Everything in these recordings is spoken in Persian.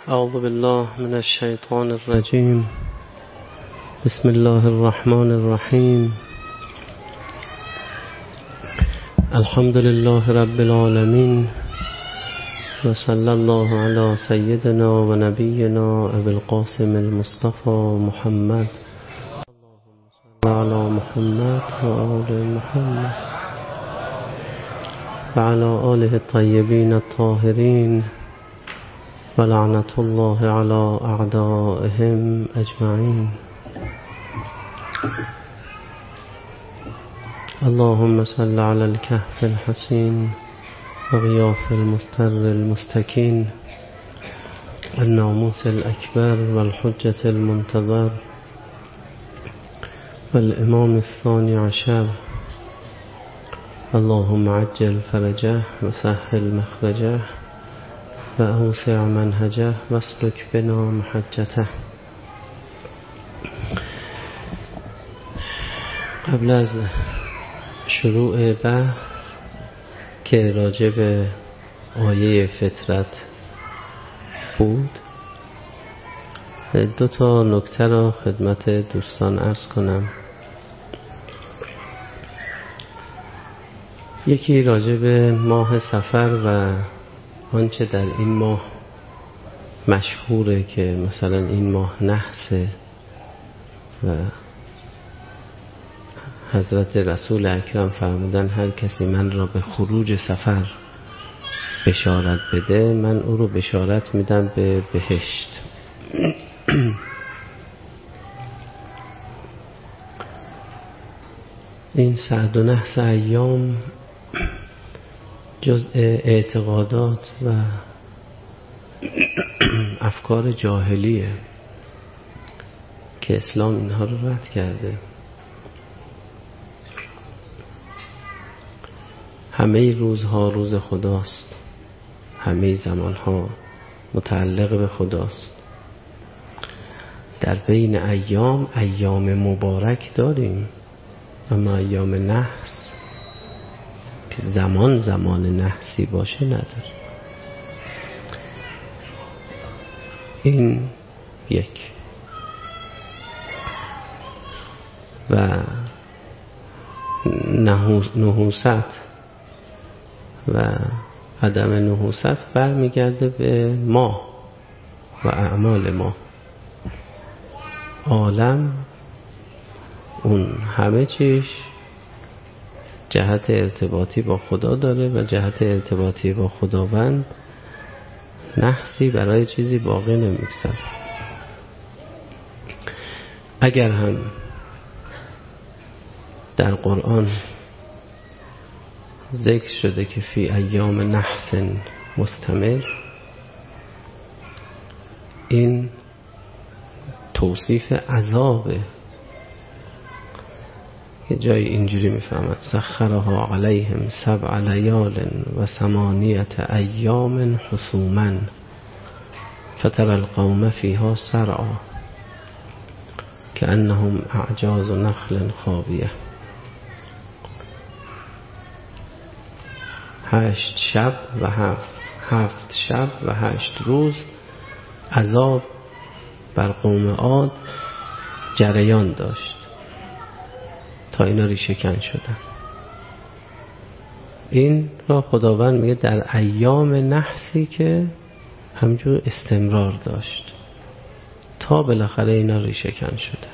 اعوذ بالله من الشیطان الرجیم. بسم الله الرحمن الرحیم. الحمد لله رب العالمین و صلی الله علی سیدنا و نبینا ابی القاسم المصطفى محمد وعلى محمد و آل محمد و علی آله الطیبین الطاهرین و لعنت الله علی اعدائهم اجمعین. اللهم صل علی الكهف الحسین و غیاث المستر المستکین الناموس الأكبر والحجة المنتظر والإمام الثاني عشر. اللهم عجل فرجه وسهل مخرجه و اوسع منهجه واسلک بنا محجته. قبل از شروع بحث که راجع به آیه فطرت بود، دو تا نکته را خدمت دوستان عرض کنم. یکی راجع به ماه صفر و آنچه در این ماه مشهوره که مثلا این ماه نحسه و حضرت رسول اکرم فرمودن هر کسی من را به خروج سفر بشارت بده من او رو بشارت میدم به بهشت. این سعد و نحس ایام جزء اعتقادات و افکار جاهلیه که اسلام اینها رو رد کرده. همه روزها روز خداست، همه زمانها متعلق به خداست. در بین ایام مبارک داریم، اما ایام نحس زمان نحسی باشه نداره. این یک. و نحوست و عدم نحوست برمیگرده به ما و اعمال ما. عالم اون همه چیش جهت ارتباطی با خدا داره و جهت ارتباطی با خداوند نحسی برای چیزی باقی نمیگذاره. اگر هم در قرآن ذکر شده که فی ایام نحس مستمر، این توصیف عذابه. یه جایی اینجوری میفهمد سخرها علیهم 7 لیال و 8 ایام حسوما فتر القوم فیها سرعا کأنهم اعجاز نخل خاویه. 8 شب و 7 شب و 8 روز عذاب بر قوم عاد جریان داشت تا اینا ریشه‌کن شدن. این را خداوند میگه در ایام نحسی که همجور استمرار داشت تا بالاخره اینا ریشه‌کن شده.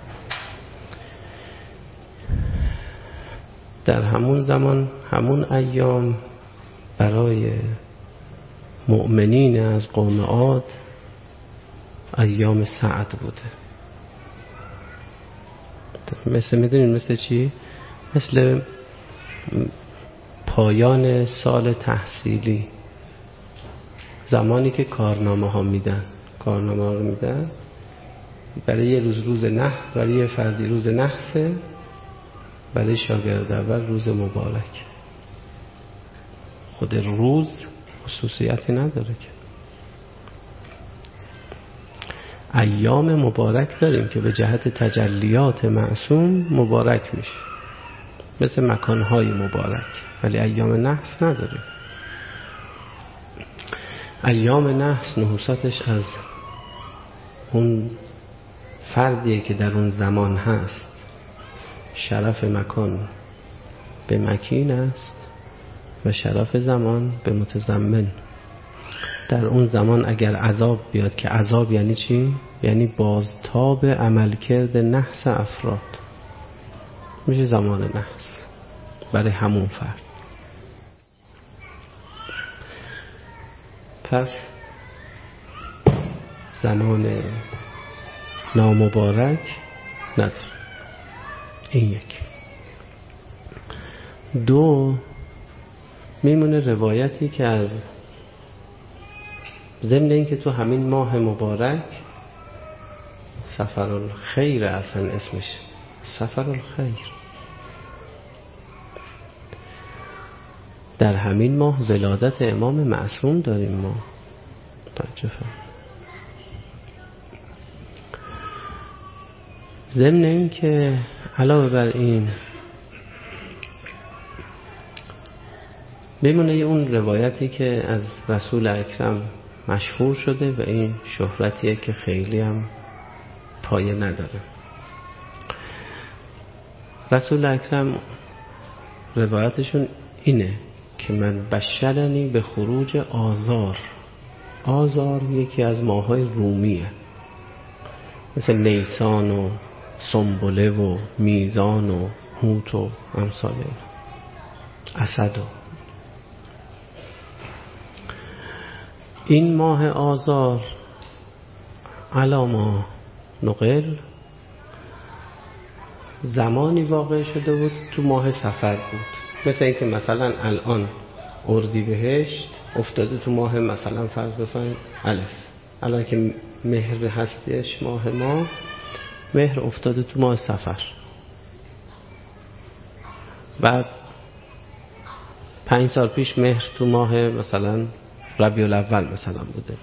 در همون زمان همون ایام برای مؤمنین از قوم عاد ایام سعد بوده. میدونین مثل چی؟ مثل پایان سال تحصیلی، زمانی که کارنامه ها رو میدن برای یه روز برای یه فردی روز نحسه، برای شاگرد اول روز مبارک. خود روز خصوصیتی نداره که. ایام مبارک داریم که به جهت تجلیات معصوم مبارک میشه، مثل مکانهای مبارک، ولی ایام نحس نداریم. ایام نحس نحوستش از اون فردیه که در اون زمان هست شرف مکان به مکین است و شرف زمان به متضمن. در اون زمان اگر عذاب بیاد، که عذاب یعنی چی؟ یعنی بازتاب عملکرد نحس افراد، میشه زمان نحس برای همون فرد. پس زمان نامبارک نداره. این یک. دو، میمونه روایتی که از ضمن این که تو همین ماه مبارک سفرالخیر، اصلا اسمش سفرالخیر، در همین ماه ولادت امام معصوم داریم ما. ضمن این که علاوه بر این بمونه اون روایتی که از رسول اکرم مشهور شده و این شهرتیه که خیلی هم پایه نداره. رسول اکرم روایتشون اینه که من بشرنی به خروج آذار. آذار یکی از ماه‌های رومیه، مثل نیسان و سنبله و میزان و هوت و امثال اسد. این ماه آذار علاما نقل زمانی واقع شده بود تو ماه صفر بود. مثل این که مثلا الان اردیبهشت افتاده تو ماه مثلا فرض بفرمایید الف. الان که مهر هستش ماه ما، مهر افتاده تو ماه صفر. بعد 5 سال پیش مهر تو ماه مثلا ربیع الاول مثلا بوده.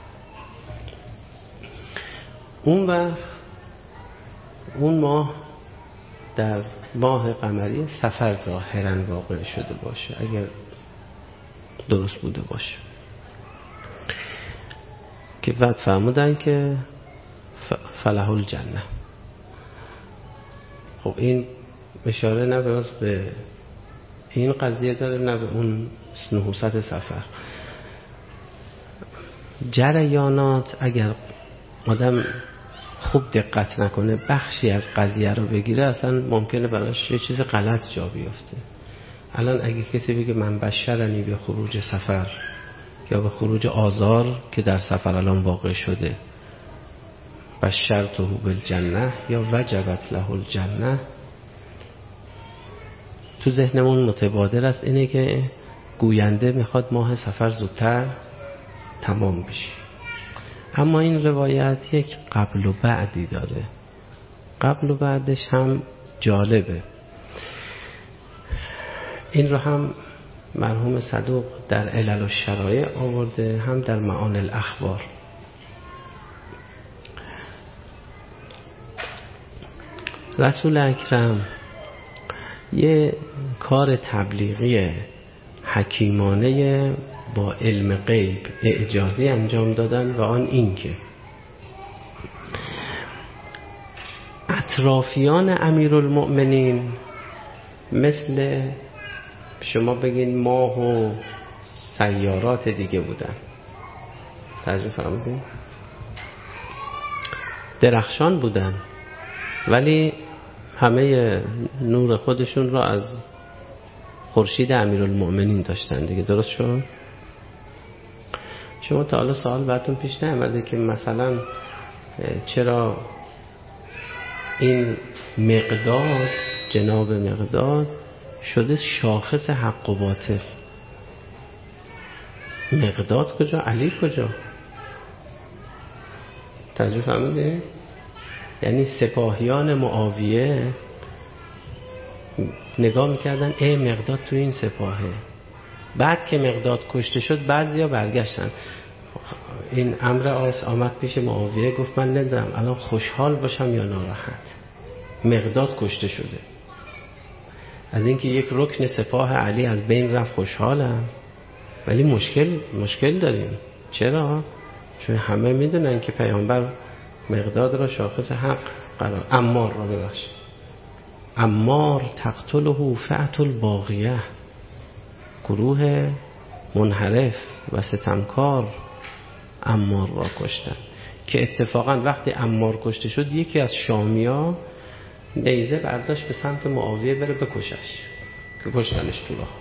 اون وقت اون ماه در ماه قمری صفر ظاهرا واقع شده باشه، اگر درست بوده باشه، که بعد فرمودن که فله الجنه. خب این اشاره نه به این قضیه داره نه به اون نحوست صفر. جریانات اگر آدم خوب دقت نکنه بخشی از قضیه رو بگیره، اصلا ممکنه براش یه چیز غلط جا بیفته. الان اگه کسی بگه من بشرنی به خروج صفر یا به خروج آذار که در صفر الان واقع شده، بشرته بالجنه یا وجبت له الجنه، تو ذهنمون متبادر است اینه که گوینده میخواد ماه صفر زودتر تمام بشه. اما این روایت یک قبل و بعدی داره. قبل و بعدش هم جالبه. این رو هم مرحوم صدوق در علل الشرایع آورده، هم در معانی الاخبار. رسول اکرم یه کار تبلیغی حکیمانه با علم غیب اعجازی انجام دادن، و آن این که اطرافیان امیرالمؤمنین مثل شما بگین ماه و سیارات دیگه بودن. ترجمه فرمودین؟ درخشان بودن ولی همه نور خودشون را از خورشید امیرالمؤمنین داشتن دیگه. درست شد؟ شما تا حالا سوال براتون پیش نیامده که مثلا چرا این مقداد، جناب مقداد شده شاخص حق و باطل؟ مقداد کجا؟ علی کجا؟ ترجمه فهمیدی؟ یعنی سپاهیان معاویه نگاه میکردن مقداد تو این سپاهه. بعد که مقداد کشته شد بعضیا برگشتن. این امر آس آمد پیش معاویه، گفت من نمیدونم الان خوشحال باشم یا ناراحت. مقداد کشته شده. از اینکه یک رکن سپاه علی از بین رفت خوشحالم، ولی مشکل داریم. چرا؟ چون همه میدونن که پیامبر مقداد را شاخص حق قرار، عمار را ببخشید، عمار تقتله فئة الباغیه، گروه منحرف و ستمکار عمار را کشتن که اتفاقا وقتی عمار کشته شد یکی از شامیا نیزه برداشت به سمت معاویه بره بکشش، که کشتنش تو راه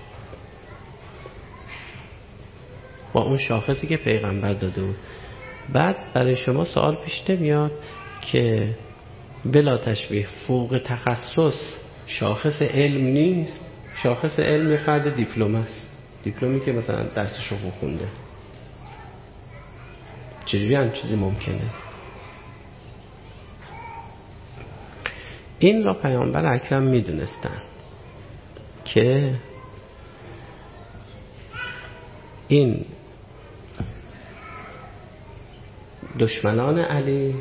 با اون شاخصی که پیغمبر داده بود. بعد برای شما سوال پیش نمیاد که بلا تشبیه فوق تخصص شاخص علم نیست؟ شاخص علم فرد دیپلم است، دیپلمی که مثلا درسش رو خونده. چجوری هم چیزی ممکنه؟ این را پیامبر اکرم میدونستن که این دشمنان علی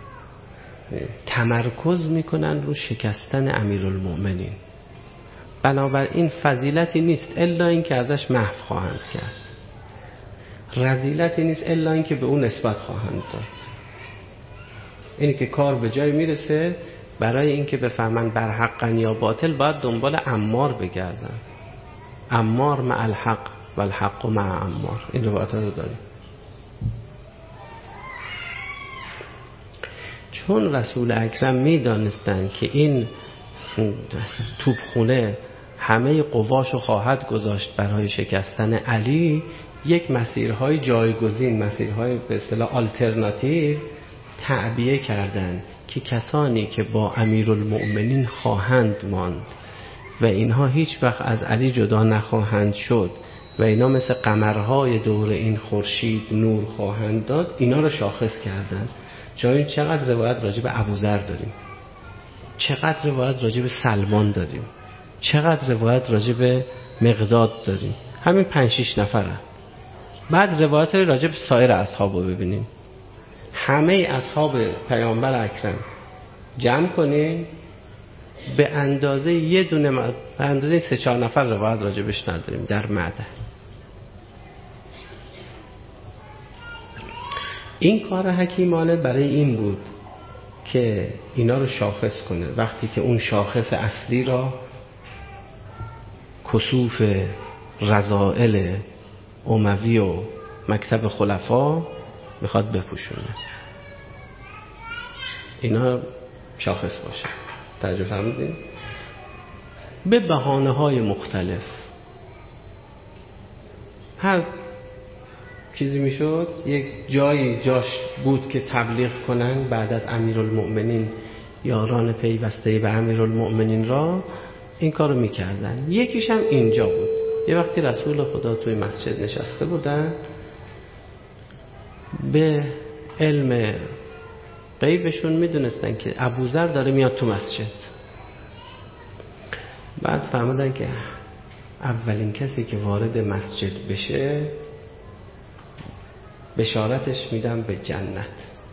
تمرکز میکنن رو شکستن امیرالمؤمنین، بنابراین فضیلتی نیست الا این که ازش محو خواهند کرد، رذیلتی نیست الا این که به اون نسبت خواهند داد. اینی که کار به جای میرسه برای این که بفهمن بر حقن یا باطل باید دنبال عمار بگردن، عمار مع الحق و الحق مع عمار. این روایت رو داریم. چون رسول اکرم میدانستن که این توپخونه همه قواشو خواهد گذاشت برای شکستن علی، یک مسیرهای جایگزین، مسیرهای به اصطلاح آلترناتیو تعبیه کردند که کسانی که با امیرالمؤمنین خواهند ماند و اینها هیچ وقت از علی جدا نخواهند شد و اینا مثل قمرهای دور این خورشید نور خواهند داد، اینا رو شاخص کردند. جایی چقدر روایت راجع به ابوذر داریم، چقدر روایت راجع به سلمان داریم، چقدر روایت راجع به مقداد داریم، همین 5-6 نفره. بعد روایت راجع به سایر اصحاب رو ببینیم، همه اصحاب پیامبر اکرم جمع کنین به اندازه یه دونه، به اندازه 3-4 نفر روایت راجع بهش نداریم در معده. این کار حکیمانه برای این بود که اینا رو شاخص کنه. وقتی که اون شاخص اصلی را کسوف رذائل اموی و مکتب خلفا میخواد بپوشونه، اینا شاخص باشه. توجه فرمودین؟ به بهانه‌های مختلف هر چیزی میشد، یک جایی جاش بود که تبلیغ کنن بعد از امیرالمؤمنین، یاران پیوسته به امیرالمؤمنین را این کارو میکردن. یکیش هم اینجا بود. یه وقتی رسول خدا توی مسجد نشسته بودن، به علم غیبشون میدونستن که ابوذر داره میاد تو مسجد. بعد فهمیدن که اولین کسی که وارد مسجد بشه بشارتش میدم به جنت.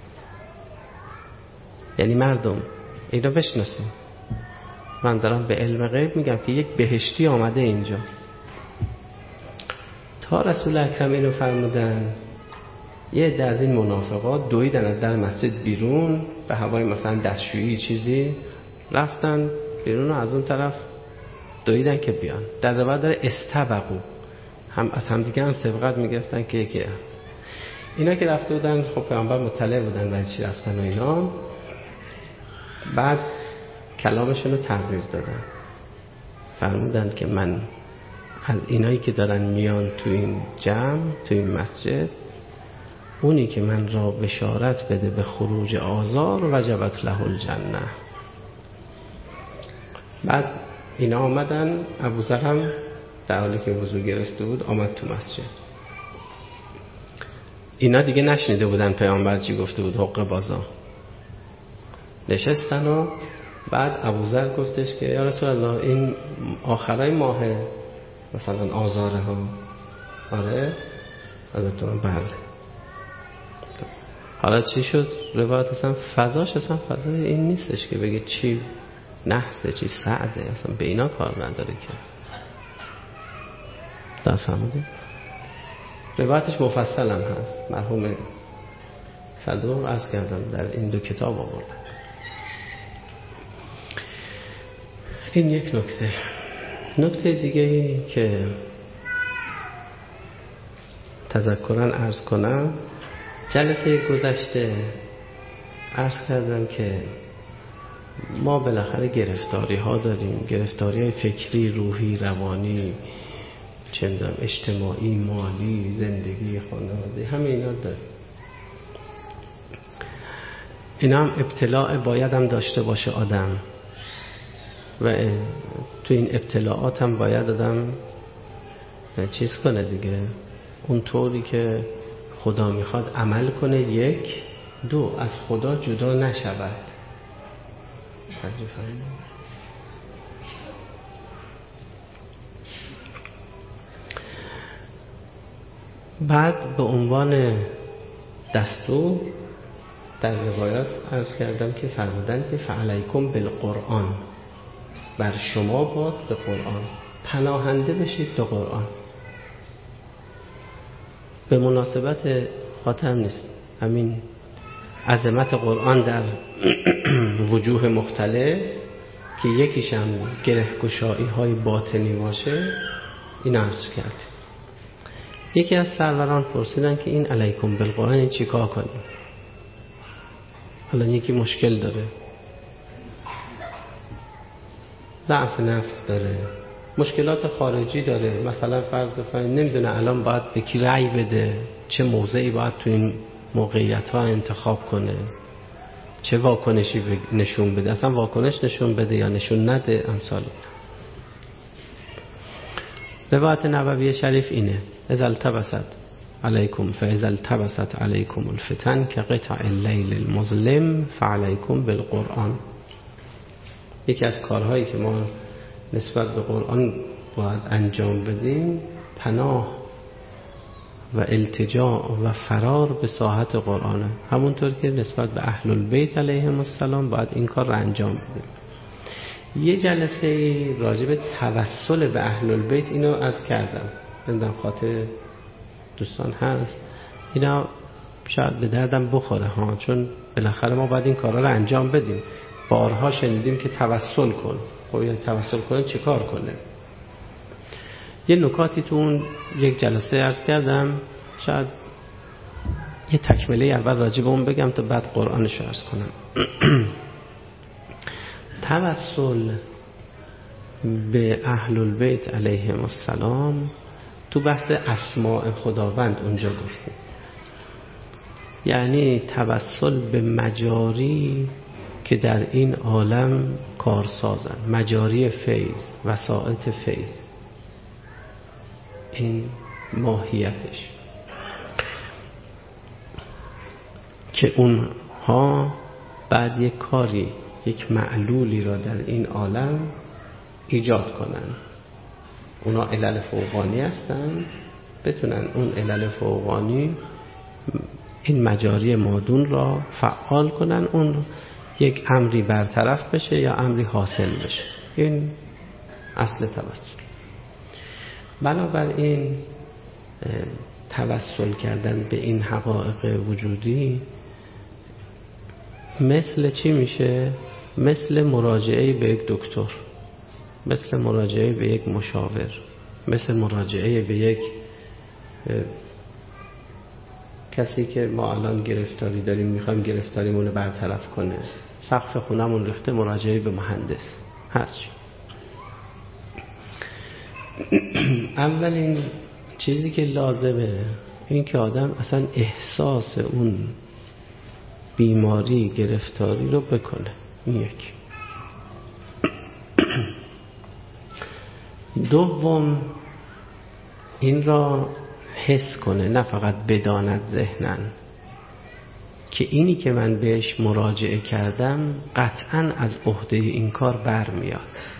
یعنی مردم اینو بشناسیم، من دارم به علم غیب میگم که یک بهشتی آمده اینجا. تا رسول اکرم اینو فرمودن، یه عده از این منافقات دویدن از در مسجد بیرون، به هوای مثلا دستشویی چیزی رفتن بیرون و از اون طرف دویدن که بیان. در روایت داره استبقوا، هم از همدیگه هم سبقت میگرفتن که یکی اینا که رفته بودن. خب پیامبر مطلع بودن برای چی رفتن و اینا. بعد کلامشون رو تغییر دادن، فرمودن که من از اینایی که دارن میان تو این جمع، تو این مسجد، اونی که من را بشارت بده به خروج آزار وجبت له الجنه. بعد اینا آمدن، ابوذر هم در حالی که وضو گرفته بود آمد تو مسجد. اینا دیگه نشنیده بودن پیامبر چی گفته بود، حق بازا. نشستن و بعد ابوذر گفتش که یا رسول الله این آخرای ماهه، مثلا آزاره ها. آره ازتون بله. حالا چی شد؟ روایت اصلا فضاش اصلا فضای این نیستش که بگه چی نحسه چی سعده، اصلا به اینا کار نداره که. در فهمیدی؟ روایتش مفصل هم هست، مرحوم صدوق عرض کردم در این 2 کتاب آوردن. این یک نکته. نکته دیگه که تذکرن عرض کنم، جلسه گذشته عرض کردم که ما بالاخره گرفتاری ها داریم، گرفتاری های فکری، روحی، روانی، چندان اجتماعی، مالی، زندگی، خانواده، همه اینا داریم. اینا هم ابتلاع باید هم داشته باشه آدم، و تو این ابتلاعات هم باید آدم چیز کنه دیگه، اون طوری که خدا میخواد عمل کنه. 1 2 از خدا جدا نشود. بعد به عنوان دستور در روایات عرض کردم که فرمودن که فعلیکم بالقرآن، بر شما باد به قرآن، پناهنده بشید به قرآن. به مناسبت خاطر نیست همین عظمت قرآن در وجوه مختلف که یکیش هم گره‌گشایی های باطنی باشه، این عرض کرد. یکی از سروران پرسیدن که این علیکم بالقرآن این چی کار کنیم؟ حالا یکی مشکل داره، ضعف نفس داره، مشکلات خارجی داره، مثلا فرض بفرمایید نمیدونه الان باید به کی رأی بده، چه موضعی باید تو این موقعیت ها انتخاب کنه، چه واکنشی نشون بده، اصلا واکنش نشون بده یا نشون نده، امثال. روایت نبوی شریف اینه: اذا التبست علیکم فاذا التبست علیکم الفتن كقطع اللیل المظلم فعلیکم بالقرآن. یکی از کارهایی که ما نسبت به قرآن باید انجام بدیم، پناه و التجا و فرار به ساحت قرآنه. همونطور که نسبت به اهل البیت علیهم السلام باید این کار رو انجام بدیم. یه جلسه راجع به توسل به اهل البیت اینو عرض کردم، نمیدونم خاطر دوستان هست، اینا شاید به دردم بخوره ها، چون بالاخره ما باید این کارا رو انجام بدیم. بارها شنیدیم که توسل کن. خب یعنی توسل کنه چه کار کنه؟ یه نکاتی تو اون یک جلسه عرض کردم، شاید یه تکمله اول راجع به اون بگم تا بعد قرآنش رو عرض کنم. توسل به اهل البیت علیهم السلام تو بحث اسماء خداوند اونجا گفتیم، یعنی توسل به مجاری که در این عالم کارسازن، مجاری فیض، وسائط فیض، این ماهیتش، که اونها بعد یک کاری، یک معلولی را در این عالم ایجاد کنن. اونا علل فوقانی هستن، بتونن اون علل فوقانی این مجاری مادون را فعال کنن، اون یک امری برطرف بشه یا امری حاصل بشه. این اصل توسل. بنابراین توسل کردن به این حقایق وجودی مثل چی میشه؟ مثل مراجعه به یک دکتر، مثل مراجعه به یک مشاور، مثل مراجعه به یک کسی که ما الان گرفتاری داریم، میخوایم گرفتاریمون رو برطرف کنه، سقف خونمون رفته، مراجعه به مهندس، هرچی. اولین چیزی که لازمه این که آدم اصلا احساس اون بیماری، گرفتاری رو بکنه. این یک. دوم این را حس کنه، نه فقط بداند ذهناً که اینی که من بهش مراجعه کردم قطعاً از عهده این کار برمیاد.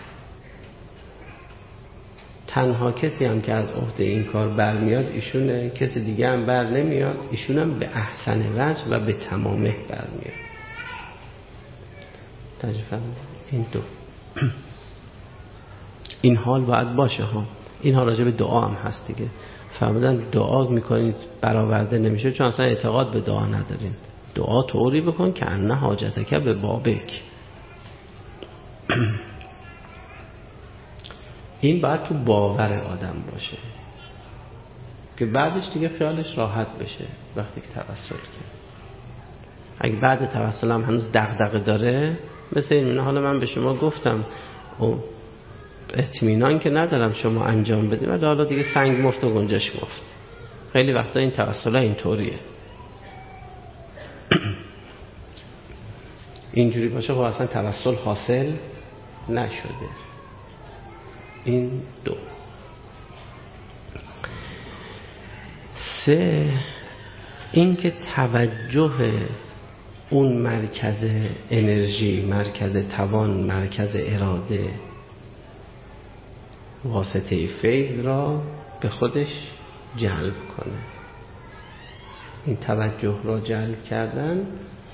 تنها کسی هم که از عهده این کار برمیاد ایشونه، کسی دیگه هم بر نمیاد، ایشون هم به احسن وجه و به تمامه برمیاد. تجربه این دو این حال باید باشه ها. اینها راجع به دعا هم هست دیگه. فرمودن دعا میکنید برآورده نمیشه چون اصلا اعتقاد به دعا ندارین. دعا طوری بکن که انه حاجتک به بابک. این باید تو باور آدم باشه که بعدش دیگه خیالش راحت بشه وقتی که توسل کرد. اگه بعد توسل هم هنوز دغدغه داره، مثل این حالا من به شما گفتم اطمینان که ندارم شما انجام بدیم، ولی حالا دیگه سنگ مفت و گنجش مفت. خیلی وقتا این توسل اینطوریه. اینجوری باشه خب اصلا توسل حاصل نشده. این 2. 3 این که توجه اون مرکز انرژی، مرکز توان، مرکز اراده، واسطه فیض را به خودش جلب کنه. این توجه را جلب کردن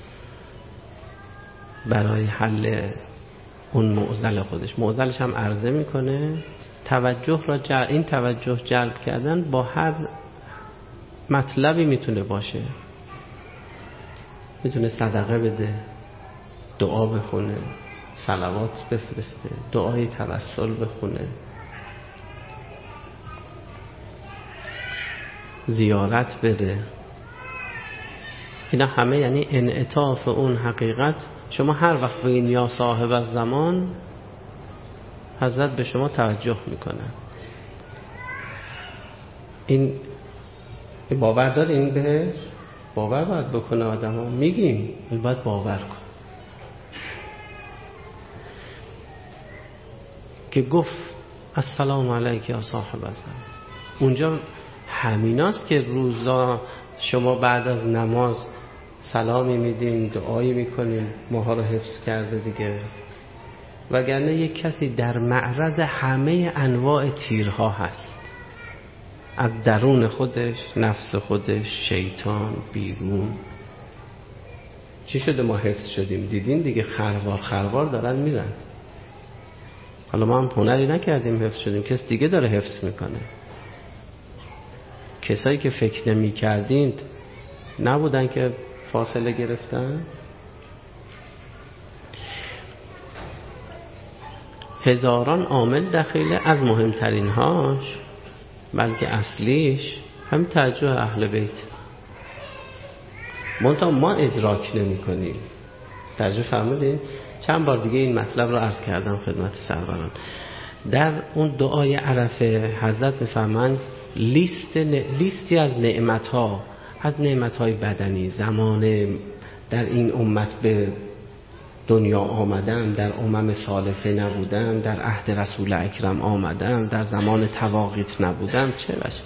برای حل اون معضل خودش. معضلش هم عرضه میکنه. توجه را این توجه جلب کردن با هر مطلبی میتونه باشه. میتونه صدقه بده، دعا بخونه، صلوات بفرسته، دعای توسل بخونه، زیارت بره. اینا همه یعنی انعطاف اون حقیقت. شما هر وقت بگین یا صاحب الزمان، حضرت به شما توجه میکنه. این باور دارین بهش؟ باور باید بکنه آدم ها. میگیم این باید باور کن که گفت السلام علیک یا صاحب الزمان. اونجا همیناست که روزا شما بعد از نماز سلامی میدین، دعایی میکنین، ماها رو حفظ کرده دیگه. وگرنه یک کسی در معرض همه انواع تیرها هست، از درون خودش، نفس خودش، شیطان، بیرون. چی شده ما حفظ شدیم؟ دیدین دیگه، خروار دارن میرن. حالا ما هم هنری نکردیم حفظ شدیم، کس دیگه داره حفظ میکنه. کسایی که فکر نمی کردین نبودن که فاصله گرفتن. هزاران عامل دخیله، از مهمترین هاش بلکه اصلیش هم توجه اهل بیت. منتها ما ادراک نمی کنیم. توجه فرمودین؟ چند بار دیگه این مطلب رو عرض کردم خدمت سروران. در اون دعای عرفه حضرت میفرمایند لیستی از نعمت‌ها، از نعمت‌های بدنی، زمان در این امت به دنیا آمدن، در امم سالفه نبودن، در عهد رسول اکرم آمدن، در زمان تواقیت نبودن، چه باشه؟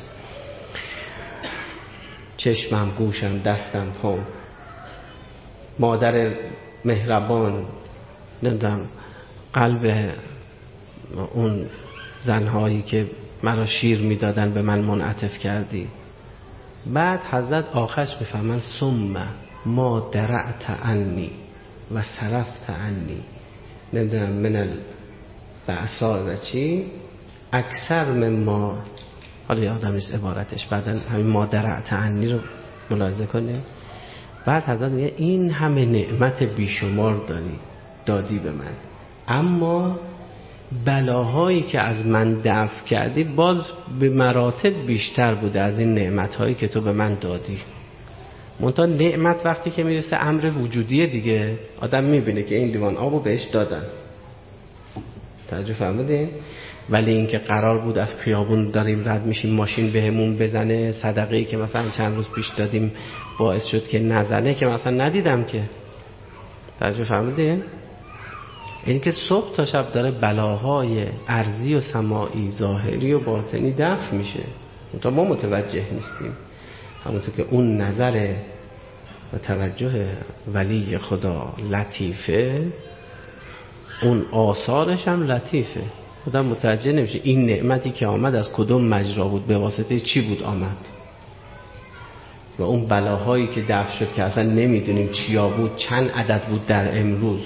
چشمم، گوشم، دستم، پام، مادر مهربان، نمیدونم قلب اون زنهایی که مرا شیر میدادن به من منعطف کردی. بعد حضرت آخرش میفهمن ثم ما درعت عنی و صرفت عنی، نمیدونم من البعثاء و چی اکثر مما، حالا یادم نیست عبارتش، بعدا همین ما درعت عنی رو ملاحظه کنیم. بعد حضرت میگه این همه نعمت بیشمار دادی به من، اما بلاهایی که از من دفع کردی باز به مراتب بیشتر بوده از این نعمتهایی که تو به من دادی. منتها نعمت وقتی که میرسه امر وجودیه دیگه، آدم میبینه که این لیوان آبو بهش دادن. توجه فرمودین؟ ولی این که قرار بود از خیابون داریم رد میشیم ماشین بهمون بزنه، صدقه‌ای که مثلا چند روز پیش دادیم باعث شد که نزنه، که مثلا ندیدم که. توجه فرمودین؟ این که صبح تا شب داره بلاهای ارضی و سماعی، ظاهری و باطنی دفع میشه، منتها ما متوجه نیستیم. همونطور که اون نظر و توجه ولی خدا لطیفه، اون آثارش هم لطیفه. آدم متوجه نمیشه این نعمتی که آمد از کدوم مجرا بود، به واسطه چی بود آمد، و اون بلاهایی که دفع شد که اصلا نمیدونیم چیا بود، چند عدد بود در امروز،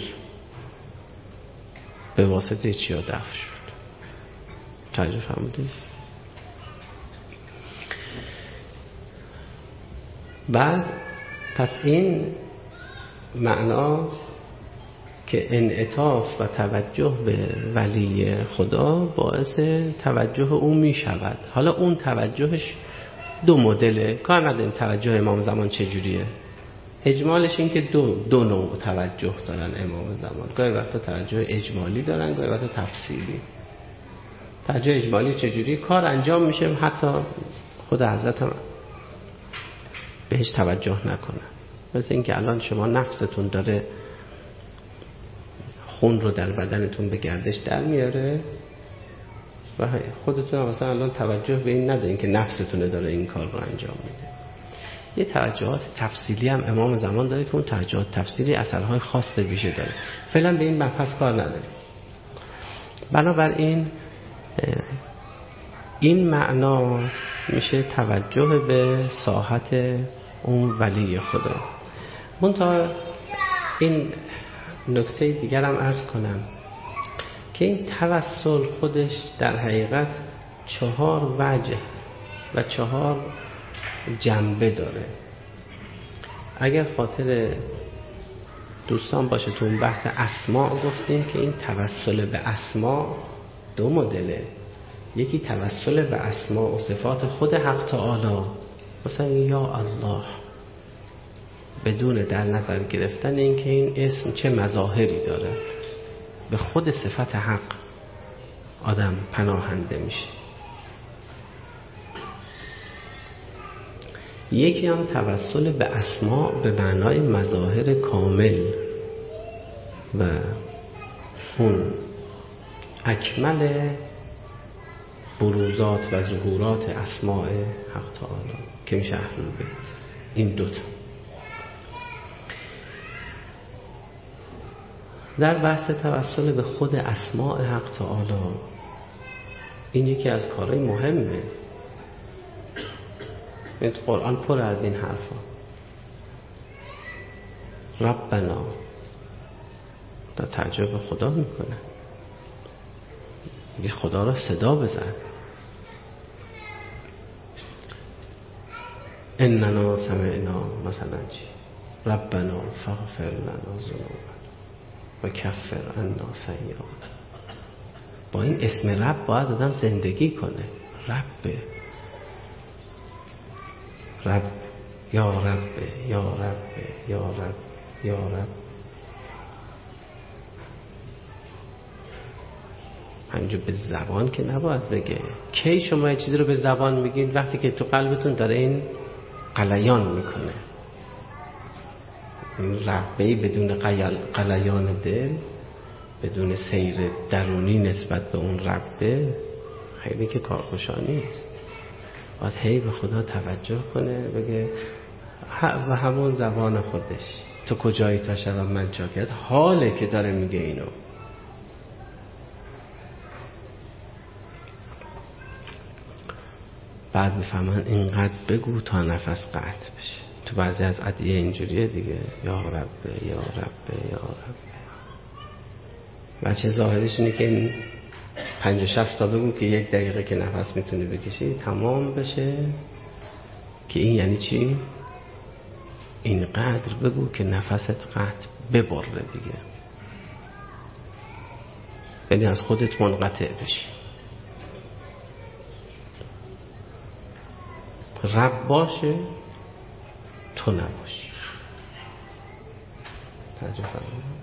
به واسطه چیا دفع شد. توجه فرمودید؟ بعد پس این معنا که انعطاف و توجه به ولی خدا باعث توجه او می شود. حالا اون توجهش دو مدله، کار نداریم توجه امام زمان چجوریه. اجمالش این که دو نوع توجه دارن امام زمان. گاهی وقتا توجه اجمالی دارن، گاهی وقتا تفصیلی. توجه اجمالی چجوری؟ کار انجام میشه حتی خود حضرت هم بهش توجه نکنه. مثل این که الان شما نفستون داره خون رو در بدنتون به گردش در میاره و خودتون هم مثلا الان توجه به این ندارین که نفستونه داره این کار رو انجام میده. یه توجهات تفصیلی هم امام زمان داره که اون توجهات تفصیلی اثرهای خاص ویژه داره. فعلا به این مبحث کار نداریم. بنابراین این معنا میشه توجه به ساحت اون ولی خدا. منتها این نکته دیگر هم عرض کنم که این توسل خودش در حقیقت 4 وجه و 4 جنبه داره. اگر خاطر دوستان باشه تو اون بحث اسماء گفتیم که این توسل به اسماء 2 مدله. یکی توسل به اسماء و صفات خود حق تعالی، مثلا یا الله، بدون در نظر گرفتن این که این اسم چه مظاهری داره، به خود صفت حق آدم پناهنده میشه. یکی هم توسل به اسماء به معنای مظاهر کامل و اون اکمل بروزات و ظهورات اسماء حق تعالی که میشه اهل بیت. این 2 تا. در بحث توسل به خود اسماء حق تعالی، این یکی از کارهای مهمه. این قرآن پر از این حرفا. ربنا در تعجب خدا میکنه، میگه خدا را صدا بزن. اننا سمعنا، مثلا چی؟ ربنا فاغفر لنا ذنوبنا و کفر عنا سیئاتنا. با این اسم رب باید آدم زندگی کنه. رب، رب، یا رب، یا رب، یا رب، یا رب. همینجور به زبان که نباید بگه. کی شما یه چیزی رو به زبان میگین؟ وقتی که تو قلبتون داره این قلیان میکنه. ربی بدون قلیان دل، بدون سیر درونی نسبت به اون ربه، خیلی که کارگشا نیست. باید هی به خدا توجه کنه، بگه و همون زبان خودش تو کجایی تا شدم من چاکرت، حاله که داره میگه اینو. بعد میفهمن اینقدر بگو تا نفس قطع بشه. تو بعضی از ادعیه اینجوریه دیگه، یا رب، یا رب، یا رب. بچه ظاهرش اینه که این 50-60 تا بگو که 1 دقیقه که نفس میتونی بکشی تمام بشه. که این یعنی چی؟ اینقدر بگو که نفست قطع ببره دیگه، یعنی از خودت منقطع بشی. رب باشه تو نباشی. توجه فرمایید.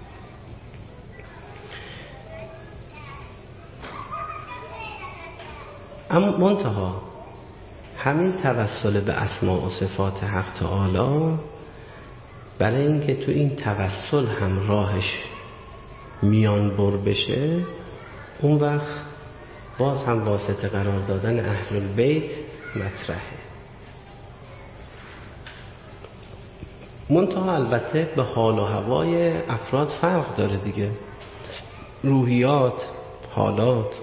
اما منتها همین توسل به اسماء و صفات حق تعالی، برای اینکه تو این توسل هم راهش میان بر بشه، اون وقت باز هم واسطه قرار دادن اهل البیت مطرحه. منتها البته به حال و هوای افراد فرق داره دیگه، روحیات، حالات.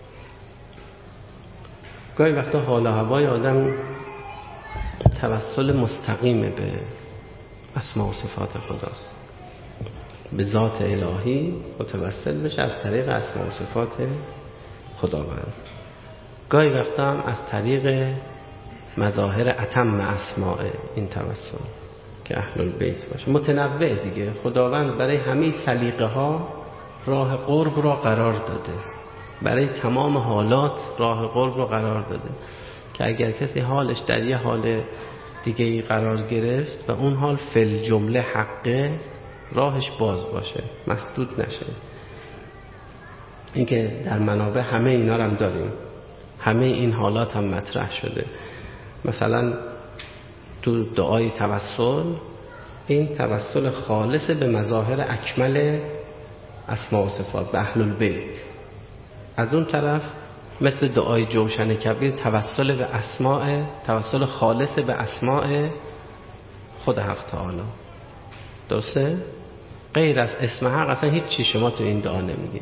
گاهی وقتا حال و هوای آدم توسل مستقیم به اسماء و صفات خداست، به ذات الهی متوسل بشه از طریق اسماء و صفات خداوند. گاهی وقتا هم از طریق مظاهر اتم اسماء این توسل که اهل البیت باشه. متنوع دیگه. خداوند برای همه سلیقه ها راه قرب را قرار داده، برای تمام حالات راه قرب را قرار داده که اگر کسی حالش در یه حال دیگه قرار گرفت و اون حال فل جمله حقه، راهش باز باشه، مسدود نشه. این که در منابع همه اینا رو هم داریم، همه این حالات هم مطرح شده. مثلا تو دعای توسل، این توسل خالص به مظاهر اکمل اسماء و صفات به اهل البیت. از اون طرف مثل دعای جوشن کبیر توسل به اسماء، توسل خالص به اسماء خود حق تعالی. درسته؟ غیر از اسم حق اصلا هیچ چی شما تو این دعا نمیگید.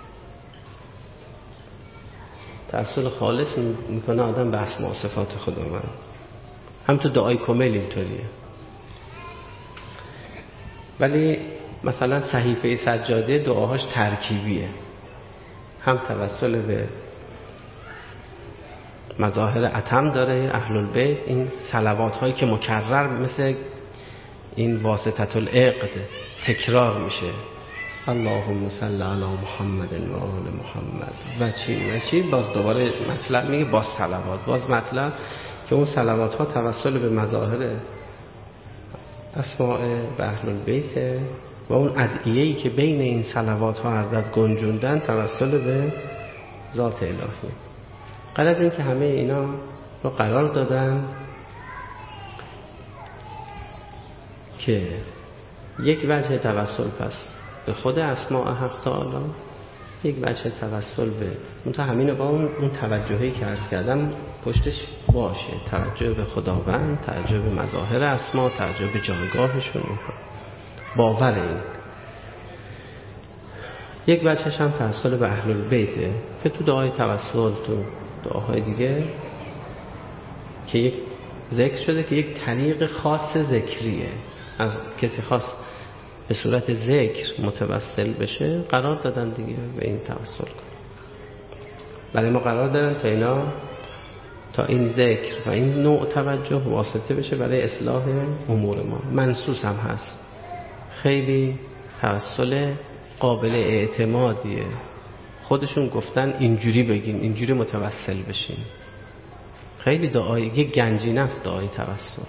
توسل خالص میکنه آدم به اسماء و صفات خداوند. هم تو دعای کمیل اینطوریه. ولی مثلا صحیفه سجاده دعاهاش ترکیبیه، هم توسل به مظاهر اتم داره اهل البیت، این صلوات هایی که مکرر مثل این واسطه العقد تکرار میشه، اللهم صل علی محمد و آل محمد و چی باز دوباره مطلب میگه باز صلوات، باز مطلب که اون صلوات ها توسل به مظاهر اسماء به اهل البیت و اون ادعیه‌ای که بین این صلوات ها حضرت گنجوندن توسل به ذات الهی. غرض این که همه اینا رو قرار دادن که یک وجه توسل پس به خود اسماء حق تعالی، یک وجه توسل به اون، تا همین با اون توجهی که عرض کردم پشتش باشه، توجه به خداوند، توجه به مظاهر اسماء، توجه به جایگاهشون، باور این. یک وجهش هم توسل به اهل البیته که تو دعای توسل، تو دعاهای دیگه که یک ذکر شده که یک طریق خاص ذکریه، از کسی خاص به صورت ذکر متوسل بشه قرار دادن دیگه به این توسل کن. برای ما قرار دادن تا اینا، تا این ذکر و این نوع توجه واسطه بشه برای اصلاح امور ما. منصوص هم هست، خیلی توسل قابل اعتمادیه، خودشون گفتن اینجوری بگیم، اینجوری متوسل بشیم. خیلی دعای، یک گنجینه است دعای توسل.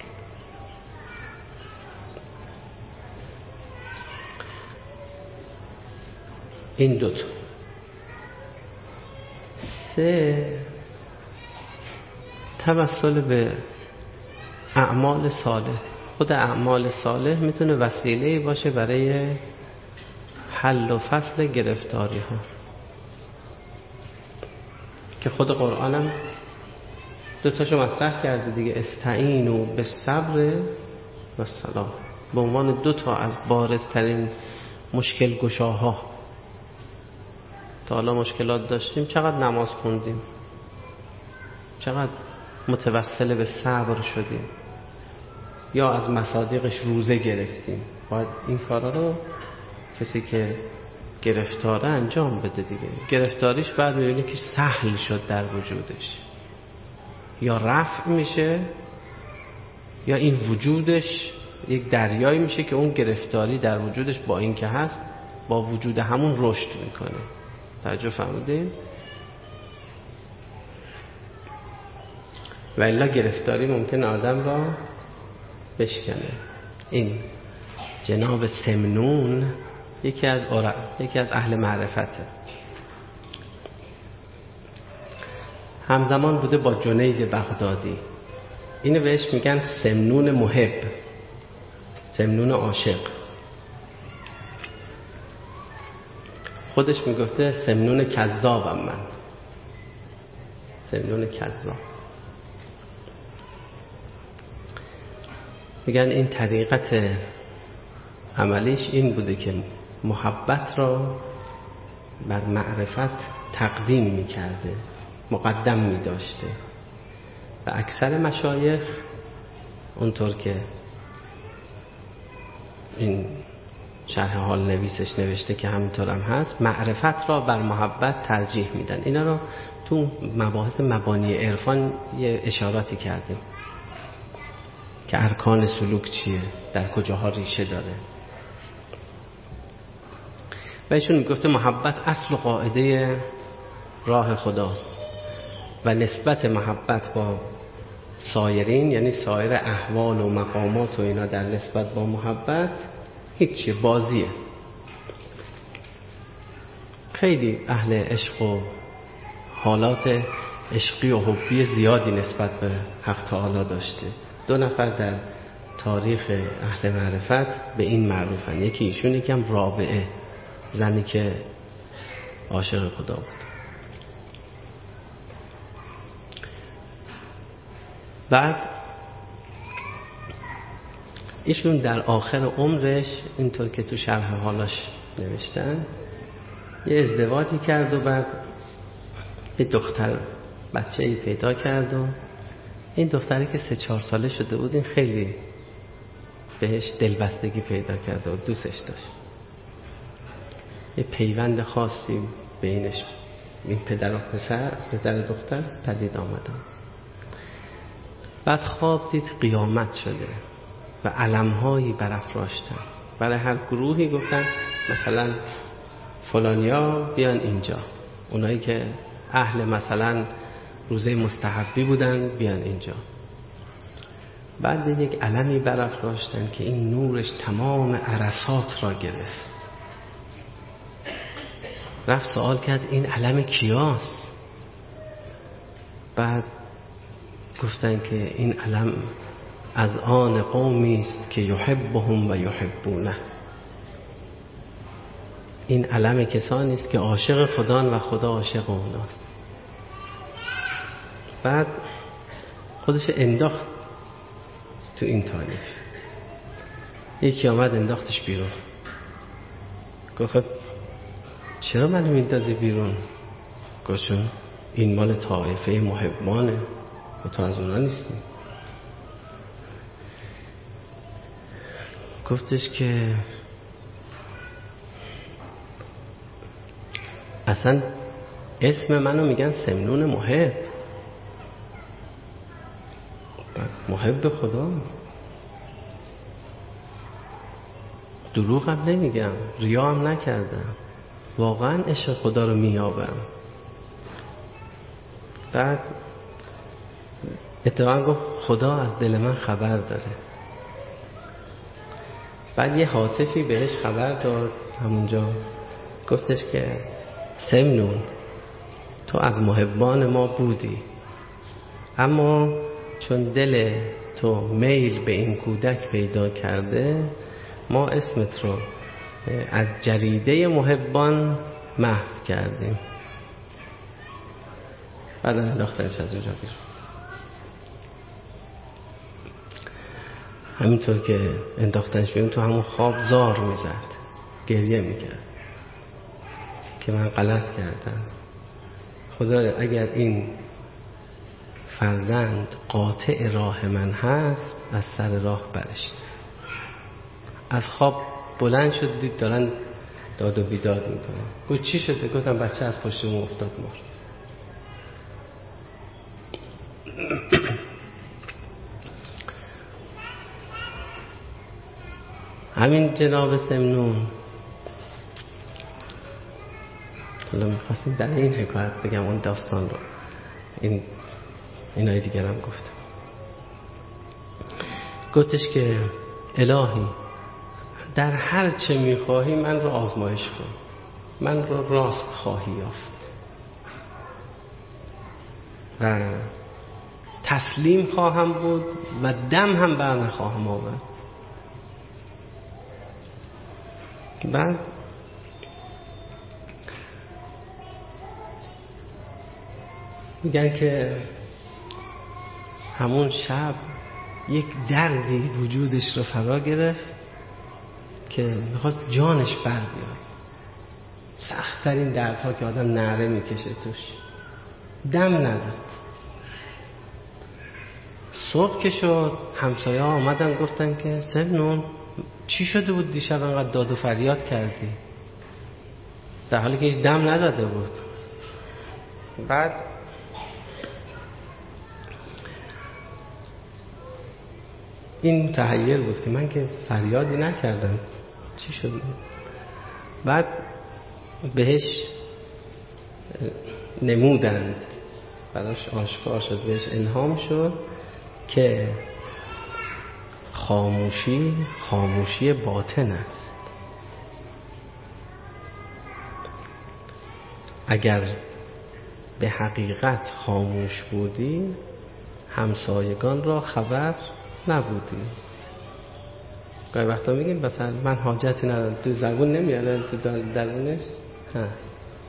این دوتا. 3 توسل به اعمال صالح. خود اعمال صالح میتونه وسیله باشه برای حل و فصل گرفتاری ها که خود قرآنم دوتاشو مطرح کرده دیگه، استعینوا بالصبر والصلاة، به عنوان 2 از بارزترین مشکل گشاها. تا حالا مشکلات داشتیم، چقدر نماز خوندیم، چقدر متوسل به صبر شدیم، یا از مصادیقش روزه گرفتیم. باید این کارا رو کسی که گرفتاره انجام بده دیگه. گرفتاریش بعد میبینی که سهل شد در وجودش، یا رفع میشه یا این وجودش یک دریایی میشه که اون گرفتاری در وجودش با این که هست با وجود همون رشد میکنه. توجه فرمودید؟ و الا گرفتاری ممکن آدم را بشکنه. این جناب سمنون یکی از اهل معرفته، همزمان بوده با جنید بغدادی. اینو بهش میگن سمنون محب، سمنون عاشق. خودش میگفته سمنون کذابم من، سمنون کذاب. میگن این طریقت عملیش این بوده که محبت را بر معرفت تقدیم میکرده، مقدم میداشته. و اکثر مشایخ اونطور که این شرح حال نویسش نوشته که همینطور هم هست، معرفت را بر محبت ترجیح میدن. اینا رو تو مباحث مبانی عرفان یه اشاراتی کردیم. که ارکان سلوک چیه، در کجاها ریشه داره. و ایشون میگفته محبت اصل و قاعده راه خداست و نسبت محبت با سایرین، یعنی سایر احوال و مقامات و اینا در نسبت با محبت هیچی، بازیه. خیلی اهل عشق و حالات عشقی و حبی زیادی نسبت به حق تعالی داشته. 2 نفر در تاریخ اهل معرفت به این معروفن، یکی ایشون، یکم رابعه، زنی که عاشق خدا بود. بعد ایشون در آخر عمرش اینطور که تو شرح حالاش نوشتن یه ازدواجی کرد و بعد یه دختر بچه‌ای پیدا کرد و این دختری که 3-4 ساله شده بود این خیلی بهش دلبستگی پیدا کرد و دوستش داشت. یه پیوند خاصی بینش این پدر و پدر دختر پدید آمدن. بعد خواب دید قیامت شده و علم‌هایی برافراشتن. برای هر گروهی گفتن مثلا فلانیا بیان اینجا، اونایی که اهل مثلا روزه مستحبی بودن بیان اینجا. بعد یک علمی برافراشتن که این نورش تمام عرصات را گرفت. رفت سوال کرد این علم کیاست؟ بعد گفتن که این علم از آن قومی است که یحبهم و یحبونه. این علم کسانی است که عاشق خدان و خدا عاشق اوناست. بعد خودش انداخت تو این تاریخ. یکی آمد انداختش بیرون، گفت چرا منو میندازی بیرون؟ گفتشون این مال طایفه محبانه و تو از اونا نیستی. گفتش که اصلا اسم منو میگن سمنون محب، محب خدا. دروغ هم نمیگم، ریا هم نکردم، واقعا عشق خدا رو میابم. بعد اتفاقا گفت خدا از دل من خبر داره. بعد یه هاتفی بهش خبر داد همونجا، گفتش که سمنون تو از محبان ما بودی، اما چون دل تو میل به این کودک پیدا کرده ما اسمت رو از جریده محبان محو کردیم. بعد انداختنش از اونجا بیرون. همینطور که انداختنش بیرون تو همون خواب زار میزد، گریه میکرد که من غلط کردم. خدا اگر این فرزند قاطع راه من هست از سر راه برشت. از خواب بلند شد دید دارن داد و بیداد میکنن. گفت چی شده؟ گفتم بچه از پشت اون افتاد مرد. همین جناب سمنون، حالا میخواستیم در این حکایت بگم اون داستان رو، اینای دیگر هم گفتم. گفتش که الهی در هر چه میخواهی من رو آزمایش کن، من رو راست خواهی یافت و تسلیم خواهم بود و دم هم بر نخواهم آورد. بعد میگن که همون شب یک دردی وجودش رو فرا گرفت که میخواست جانش بر بیاد. سخت ترین دردها که آدم نعره میکشه توش، دم نزد. صبح که شد همسایه ها آمدن گفتن که سمنون چی شده بود دیشب انقدر داد و فریاد کردی؟ در حالی که هیچ دم نزده بود. بعد این متحیر بود که من که فریادی نکردم، چی شد؟ بعد بهش نمودند، براش آشکار شد، بهش الهام شد که خاموشی باطن است. اگر به حقیقت خاموش بودی همسایگان را خبر نبودی. گاهی وقتا میگیم مثلا من حاجتی ندارم، تو زبون نمیاره، تو درونش هست.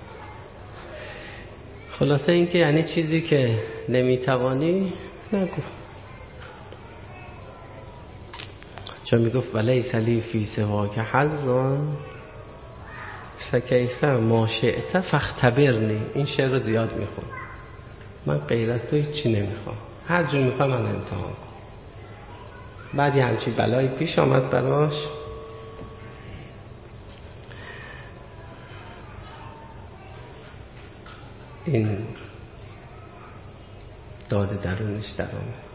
خلاصه این که یعنی چیزی که نمیتوانی نگو. چون میگفت ولیس لی فی سواک حظان فکیف ما شئت فاختبرنی. این شعر رو زیاد میخوام. من غیر از تو هیچی نمیخوام، هر جور میخوام من امتحان کن. بعد یه همچی بلایی پیش آمد براش، این داد درونش در آمد.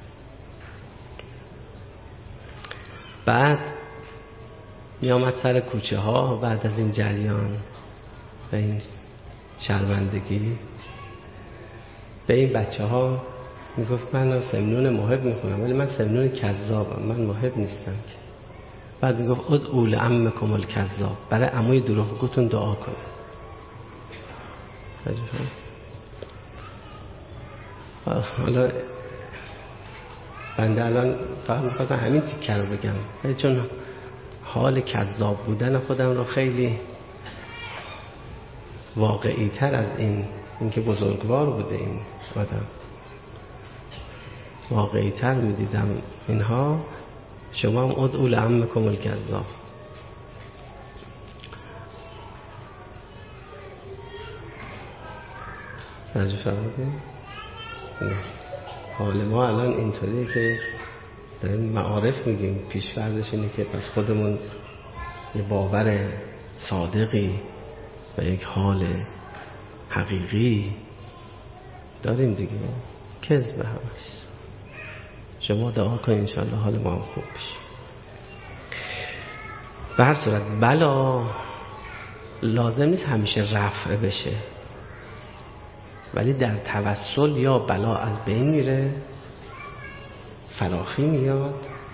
بعد می آمد سر کوچه ها بعد از این جریان و این شرمندگی، به این بچه ها می گفت من سمنون محب می خونم ولی من سمنون کذابم، من محب نیستم. بعد می گفت ادعوا لعمکم الکذاب، برای عموی دروغگوتون دعا کن. حالا بنده الان فقط میخواستم همین تیکه رو بگم، چون حال کذاب بودن خودم رو خیلی واقعی تر از اینکه بزرگوار بوده این آدم واقعی تر میدیدم اینها. شما هم ادعوا لعمکم الکذاب. توجه فرمودید؟ حال ما الان اینطوریه که داریم معارف میگیم، پیش‌فرضش اینه که پس خودمون یه باور صادقی و یک حال حقیقی داریم دیگه. کذب همش. شما دعا کن انشاءالله حال ما هم خوب بشه. به هر صورت بلا لازم نیست همیشه رفع بشه، ولی در توسل یا بلا از بین میره، فراخی میاد،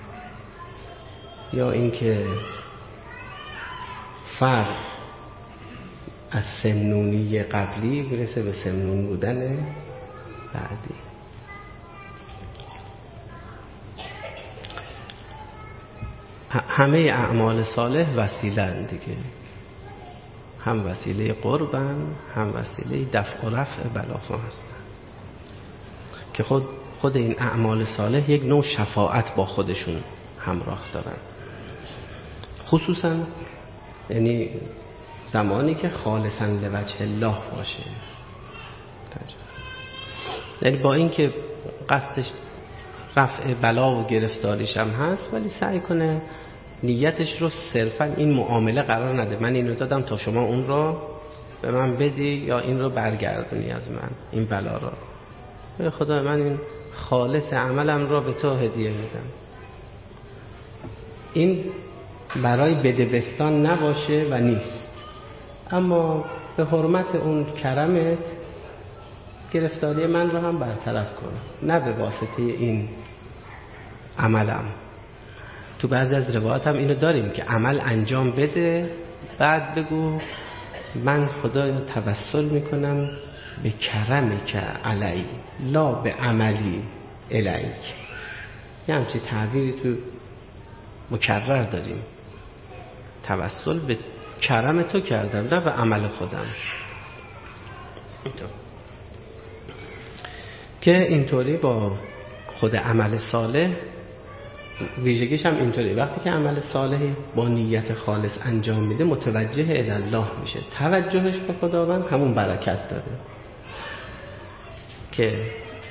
یا اینکه فرد از سمنونی قبلی برسه به سمنون بودن بعدی. همه اعمال صالح وسیله دیگه، هم وسیله قربن هم وسیله دفع و رفع بلاها هستن، که خود این اعمال صالح یک نوع شفاعت با خودشون همراه دارن، خصوصا یعنی زمانی که خالصا لوجه الله باشه. یعنی با اینکه قصدش رفع بلا و گرفتاریش هم هست، ولی سعی کنه نیتش رو صرفا این معامله قرار نده، من اینو دادم تا شما اون رو به من بدی یا این رو برگردونی از من، این بلا رو. خدا من این خالص عملم رو به تو هدیه میدم. این برای بدبستان نباشه و نیست، اما به حرمت اون کرمت گرفتاری من رو هم برطرف کن، نه به واسطه این عملم. تو بعضی از روایات هم اینو داریم که عمل انجام بده بعد بگو من خدایا توسل میکنم به کرمی که علی لا به عملی الیک. یه همچی تعبیری تو مکرر داریم، توسل به کرم تو کردم نه به عمل خودم. که اینطوری با خود عمل صالح ویژگیش هم اینطوری، وقتی که عمل صالحی با نیت خالص انجام میده متوجه الله میشه، توجهش به خداوند همون برکت داره. که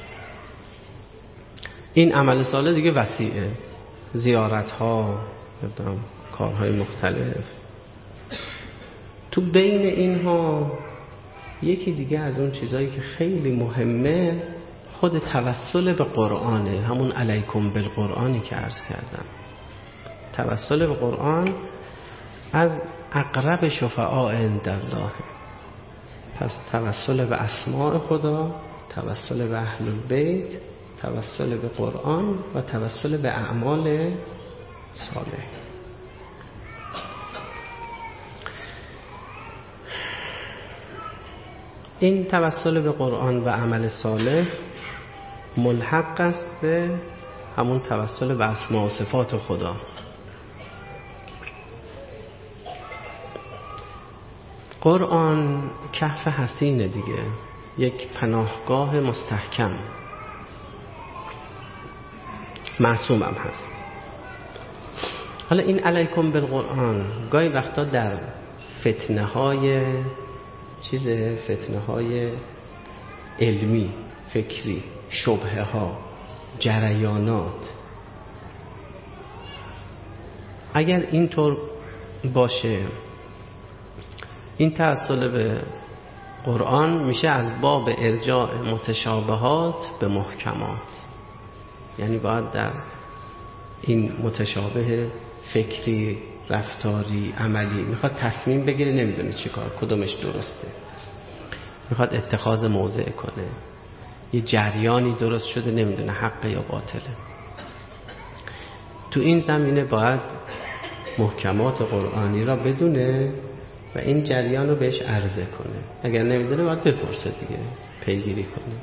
این عمل صالح دیگه وسیعه، زیارت ها، کارهای مختلف. تو بین اینها یکی دیگه از اون چیزایی که خیلی مهمه خود توسل به قرآنه، همون علیکم بالقرآنی که عرض کردم. توسل به قرآن از اقرب شفعاء عند الله. پس توسل به اسماء خدا، توسل به اهل البیت، توسل به قرآن و توسل به اعمال صالح. این توسل به قرآن و عمل صالح ملحق است به همون توسل به اسماء و صفات خدا. قرآن کهف حصینه دیگه، یک پناهگاه مستحکم، معصوم هم هست. حالا این علیکم بالقرآن گاهی وقتا در فتنه های علمی، فکری، شبهه ها، جریانات، اگر اینطور باشه این توسل به قرآن میشه از باب ارجاع متشابهات به محکمات. یعنی باید در این متشابه فکری، رفتاری، عملی میخواد تصمیم بگیره، نمیدونه چی کار، کدومش درسته، میخواد اتخاذ موضع کنه، یه جریانی درست شده نمیدونه حق یا باطله. تو این زمینه باید محکمات قرآنی را بدونه و این جریان رو بهش عرضه کنه. اگر نمیدونه باید بپرسه دیگه، پیگیری کنه.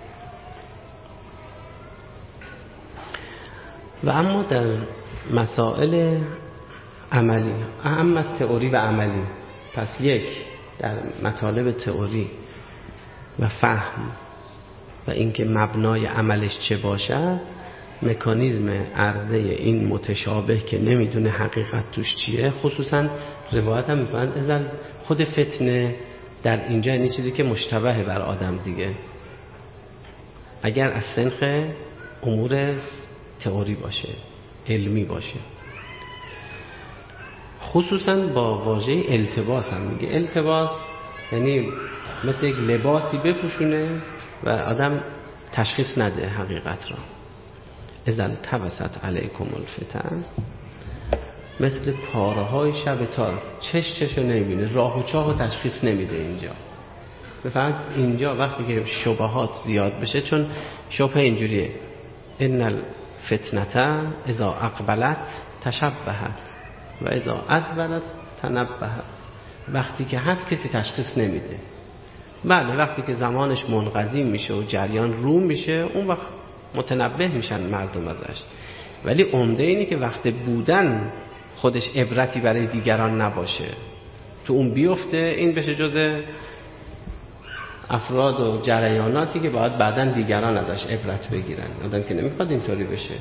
و اما در مسائل عملی، اهم از تئوری و عملی، پس یک در مطالب تئوری و فهم و اینکه مبنای عملش چه باشد، مکانیزم عرضه این متشابه که نمیدونه حقیقت توش چیه. خصوصا روایت هم میفهمند ازل خود فتنه در اینجا یعنی چیزی که مشتبه بر آدم دیگه، اگر از سنخ امور تئوری باشه، علمی باشه. خصوصا با واژه التباس هم میگه. التباس یعنی مثل یک لباسی بپوشونه و آدم تشخیص نده حقیقت را. اذا التبست علیکم الفتن، مثل پاره های شب تار، چشو نمیبینه، راه و چاه و تشخیص نمیده. اینجا بفرد اینجا وقتی که شبهات زیاد بشه، چون شبه اینجوریه ان الفتنه اذا اقبلت تشبهت و اذا ادبرت تنبهت. وقتی که هست کسی تشخیص نمیده. بله وقتی که زمانش منقضی میشه و جریان رو میشه، اون وقت متنبه میشن مردم ازش. ولی عمده اینه که وقت بودن خودش عبرتی برای دیگران نباشه، تو اون بیفته، این بشه جز افراد و جریاناتی که باید بعدن دیگران ازش عبرت بگیرن. آدم که نمیخواد اینطوری بشه.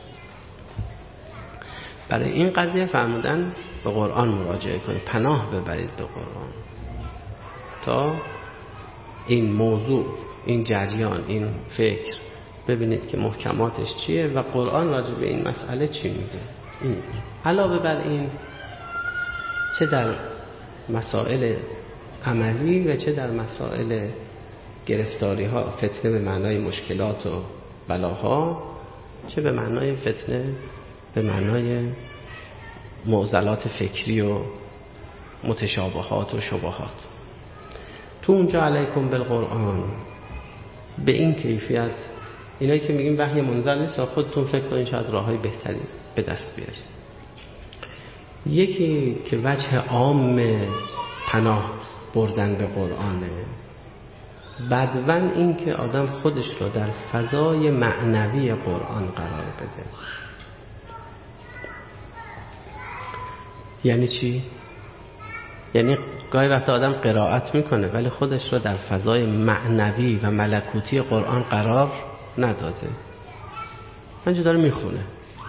برای این قضیه فرمودن به قرآن مراجعه کنید، پناه ببرید به قرآن تا این موضوع، این جریان، این فکر ببینید که محکماتش چیه و قرآن راجع به این مسئله چی میگه. این علاوه بر این چه در مسائل عملی و چه در مسائل گرفتاری ها، فتنه به معنای مشکلات و بلاها، چه به معنای فتنه به معنای معضلات فکری و متشابهات و شبهات، تو اونجا علیکم بالقرآن به این کیفیت، اینایی که میگیم وحی منزل نیست، خودتون فکر کنید شاید راههای بهتری به دست بیارید. یکی که وجه عام پناه بردن به قرآنه، بدون این که آدم خودش رو در فضای معنوی قرآن قرار بده. یعنی چی؟ یعنی گاهی وقت آدم قرائت میکنه ولی خودش رو در فضای معنوی و ملکوتی قرآن قرار نداده، اینجا داره میخونه.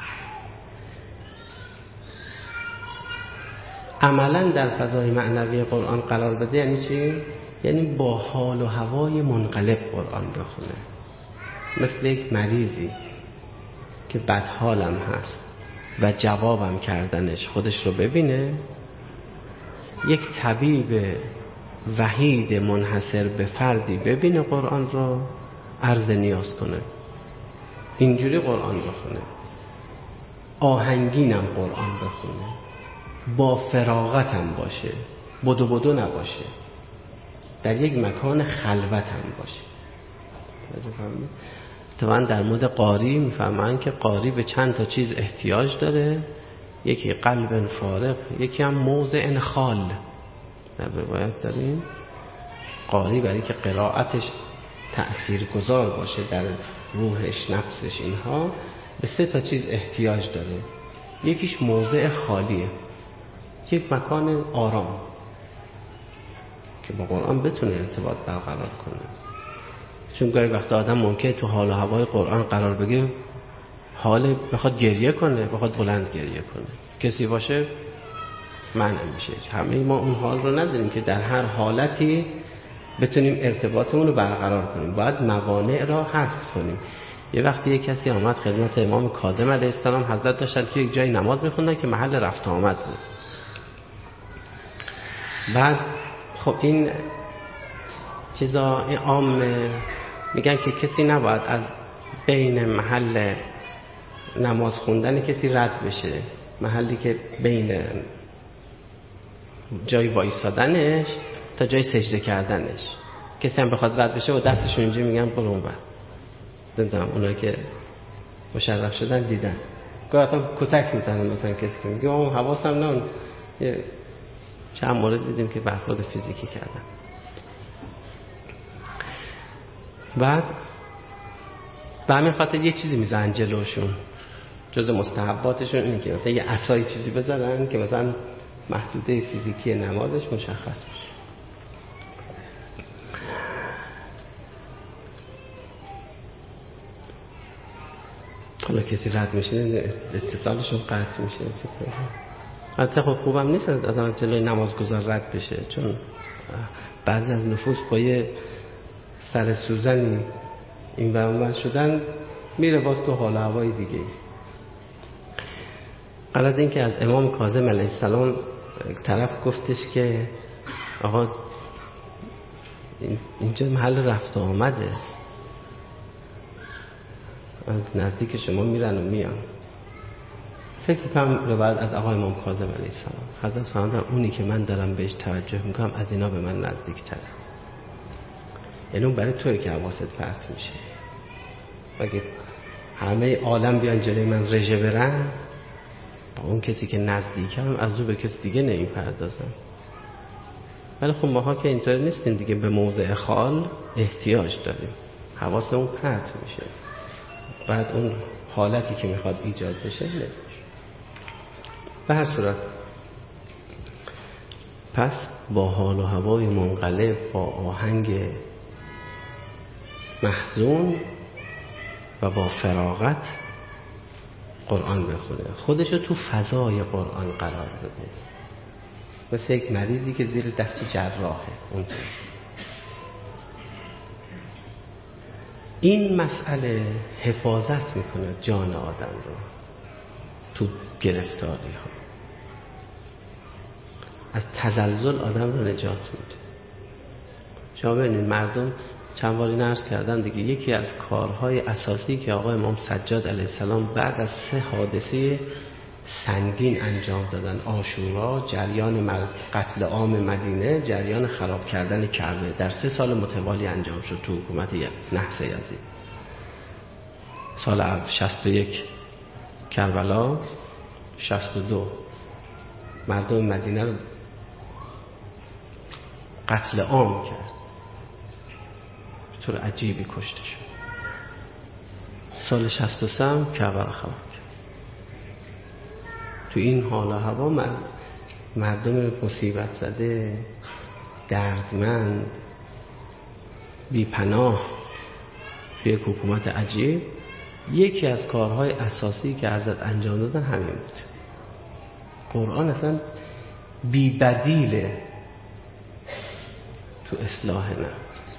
عملا در فضای معنوی قرآن قرار بده یعنی چی؟ یعنی با حال و هوای منقلب قرآن بخونه. مثل یک مریضی که بدحالم هست و جوابم کردنش خودش رو ببینه، یک طبیب وحید منحصر به فردی ببینه قرآن رو، عرض نیاز کنه. اینجوری قرآن بخونه، آهنگینم قرآن بخونه، با فراغتم باشه، بدو نباشه، در یک مکان خلوتم باشه. طبعا در مورد قاری میفهمن که قاری به چند تا چیز احتیاج داره، یکی قلب فارغ، یکی هم موضع خال. در روایت داریم قاری برای که قرائتش تأثیرگذار باشه در روحش، نفسش، اینها به 3 تا چیز احتیاج داره. یکیش موضع خالیه، یک مکان آرام که با قرآن بتونه ارتباط برقرار کنه. چون گاهی وقت آدم ممکنه تو حال و هوای قرآن قرار بگیره، بخواد گریه کنه، بخواد بلند گریه کنه، کسی باشه منع میشه. همه ما اون حال رو نداریم که در هر حالتی بتونیم ارتباطمون رو برقرار کنیم، باید موانع را حذف کنیم. یه وقتی یک کسی آمد خدمت امام کاظم علیه السلام، حضرت داشتن که یک جای نماز میخوندن که محل رفت آمد بود. بعد خب این چیزا عام میگن که کسی نباید از بین محل نماز خوندن کسی رد بشه، محلی که بین جای وایسادنش تا جای سجده کردنش کسی هم بخواد رد بشه و دستشون اینجا میگن برو اونور. نمیدونم اونایی که مشرف شدن دیدن گاهی هم کتک میزنن مثلا کسی که میگه اون حواسم نه، چند مورد دیدیم که برخورد فیزیکی کردن. بعد به همین خاطر یه چیزی میزنن جلوشون، جز مستحباتشون اینه که مثلا یه عصای چیزی بذارن که مثلا محدوده فیزیکی نمازش مشخص بشه. حالا کسی رد میشه اتصالشون قطع میشه. البته خب خوبم نیست آدم جلوی نمازگزار رد بشه، چون بعضی از نفوس با یه سر سوزنی این برانور شدن میره باز تو حال هوای دیگه. قرار این که از امام کاظم علیه السلام طرف گفتش که آقا اینجا محل رفت و آمده، از نزدیک شما میرن و میان. فکر میکنم رو بعد از آقای امام کاظم علیه السلام حضرت فرمودن اونی که من دارم بهش توجه میکنم از اینا به من نزدیک تره. یعنی اون برای توی که حواست پرت میشه. اگه همه عالم بیان جلوی من رژه برن، با اون کسی که نزدیکم از او به کسی دیگه نمیپردازم. ولی خب ماها که اینطور نیستیم دیگه، به موضع خال احتیاج داریم، حواسمون پرت میشه، بعد اون حالتی که میخواد ایجاد بشه نمیشه. به هر صورت پس با حال و هوای منقلب، با آهنگ محزون و با فراغت قرآن بخونه، خودشو تو فضای قرآن قرار بده، مثل یک مریضی که زیر دست جراحه. اونطور این مسئله حفاظت میکنه جان آدم رو تو گرفتاری ها، از تزلزل آدم رو نجات میده. شما ببینید مردم چند باری عرض کردم دیگه، یکی از کارهای اساسی که آقای امام سجاد علیه السلام بعد از 3 حادثه سنگین انجام دادن، عاشورا، جریان قتل عام مدینه، جریان خراب کردن کعبه، در 3 سال متوالی انجام شد تو حکومت نحس یزید. سال اول 61 کربلا، 62 مردم مدینه رو قتل عام کرد، به طور عجیبی کشته شد. سال 63 هم کعبه رو خراب کرد. تو این حال و هوا مردم مصیبت زده، دردمند، بی پناه، توی یک حکومت عجیب، یکی از کارهای اساسی که حضرت انجام دادن همین بود. قرآن اصلا بی بدیله تو اصلاح نفس.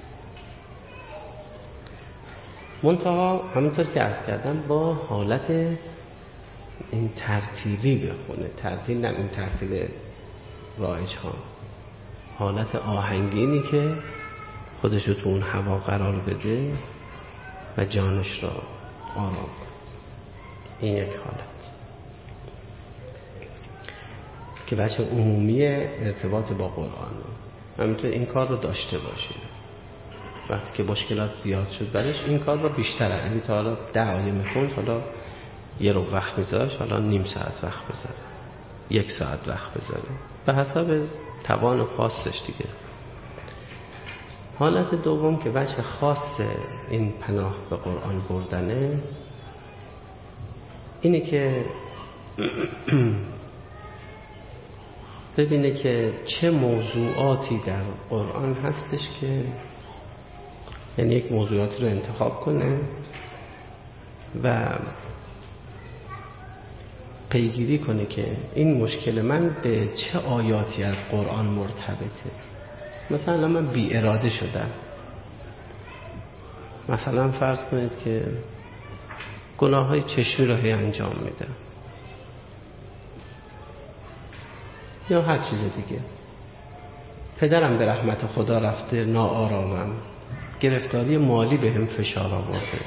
منتها همونطور که عرض کردم با حالت این ترتیلی بخونه، ترتیل نه این ترتیل رایج ها، حالت آهنگینی که خودشو تو اون هوا قرار بده و جانش را آرام کن. این یک حالت که بچه عمومی ارتباط با قرآن همینطور این کار رو داشته باشید. وقتی که مشکلات زیاد شد برش این کار رو بیشتره، یعنی تا حالا 10 آیه میخوند، حالا یه رو وقت میذاش، حالا نیم ساعت وقت بذاره، 1 ساعت وقت بذاره، به حسب توان خاصش دیگه. حالت دوم که بچه خاص این پناه به قرآن بردنه اینه که ببینه که چه موضوعاتی در قرآن هستش که یعنی یک موضوعاتی رو انتخاب کنه و پیگیری کنه که این مشکل من به چه آیاتی از قرآن مرتبطه. مثلا من بی اراده شدم، مثلا فرض کنید که گناه های چشمی رو انجام میدم یا هر چیز دیگه، پدرم به رحمت خدا رفته، ناآرامم، گرفتاری مالی به هم فشار آورده.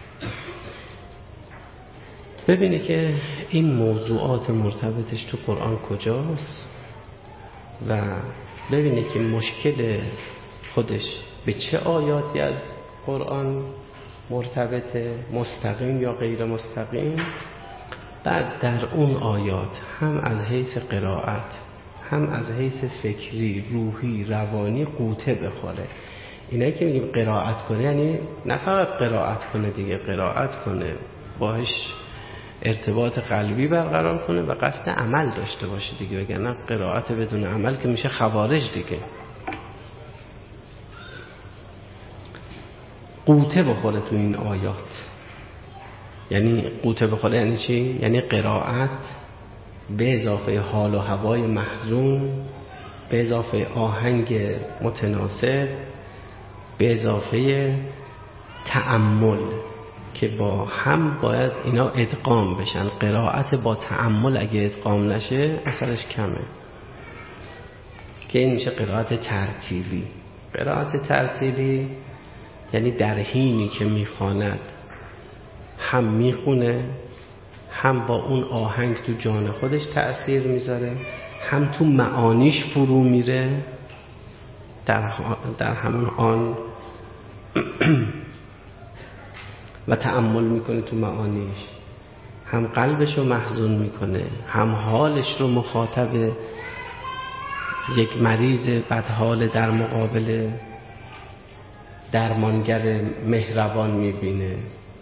ببینه که این موضوعات مرتبطش تو قرآن کجاست و ببینه که مشکل خودش به چه آیاتی از قرآن مرتبطه، مستقیم یا غیر مستقیم. بعد در اون آیات هم از حیث قرائت هم از حیث فکری، روحی، روانی قوطه بخوره. اینایی که میگیم قرائت کنه یعنی نه فقط قرائت کنه دیگه، قرائت کنه باهاش ارتباط قلبی برقرار کنه و قصد عمل داشته باشه دیگه، وگرنه قرائت بدون عمل که میشه خوارج دیگه. قوطه بخوره تو این آیات. یعنی قوطه بخوره یعنی چی؟ یعنی قرائت به اضافه حال و هوای محزون، به اضافه آهنگ متناسب، به اضافه تأمل که با هم باید اینا ادغام بشن. قرائت با تأمل اگه ادغام نشه اثرش کمه، که این میشه قرائت ترتیلی. قرائت ترتیلی یعنی در حینی که میخواند هم میخونه، هم با اون آهنگ تو جان خودش تأثیر میذاره، هم تو معانیش فرو میره، در همون آن و تأمل میکنه تو معانیش، هم قلبش رو محزون میکنه، هم حالش رو مخاطب یک مریض بدحال در مقابل درمانگر مهربان میبینه.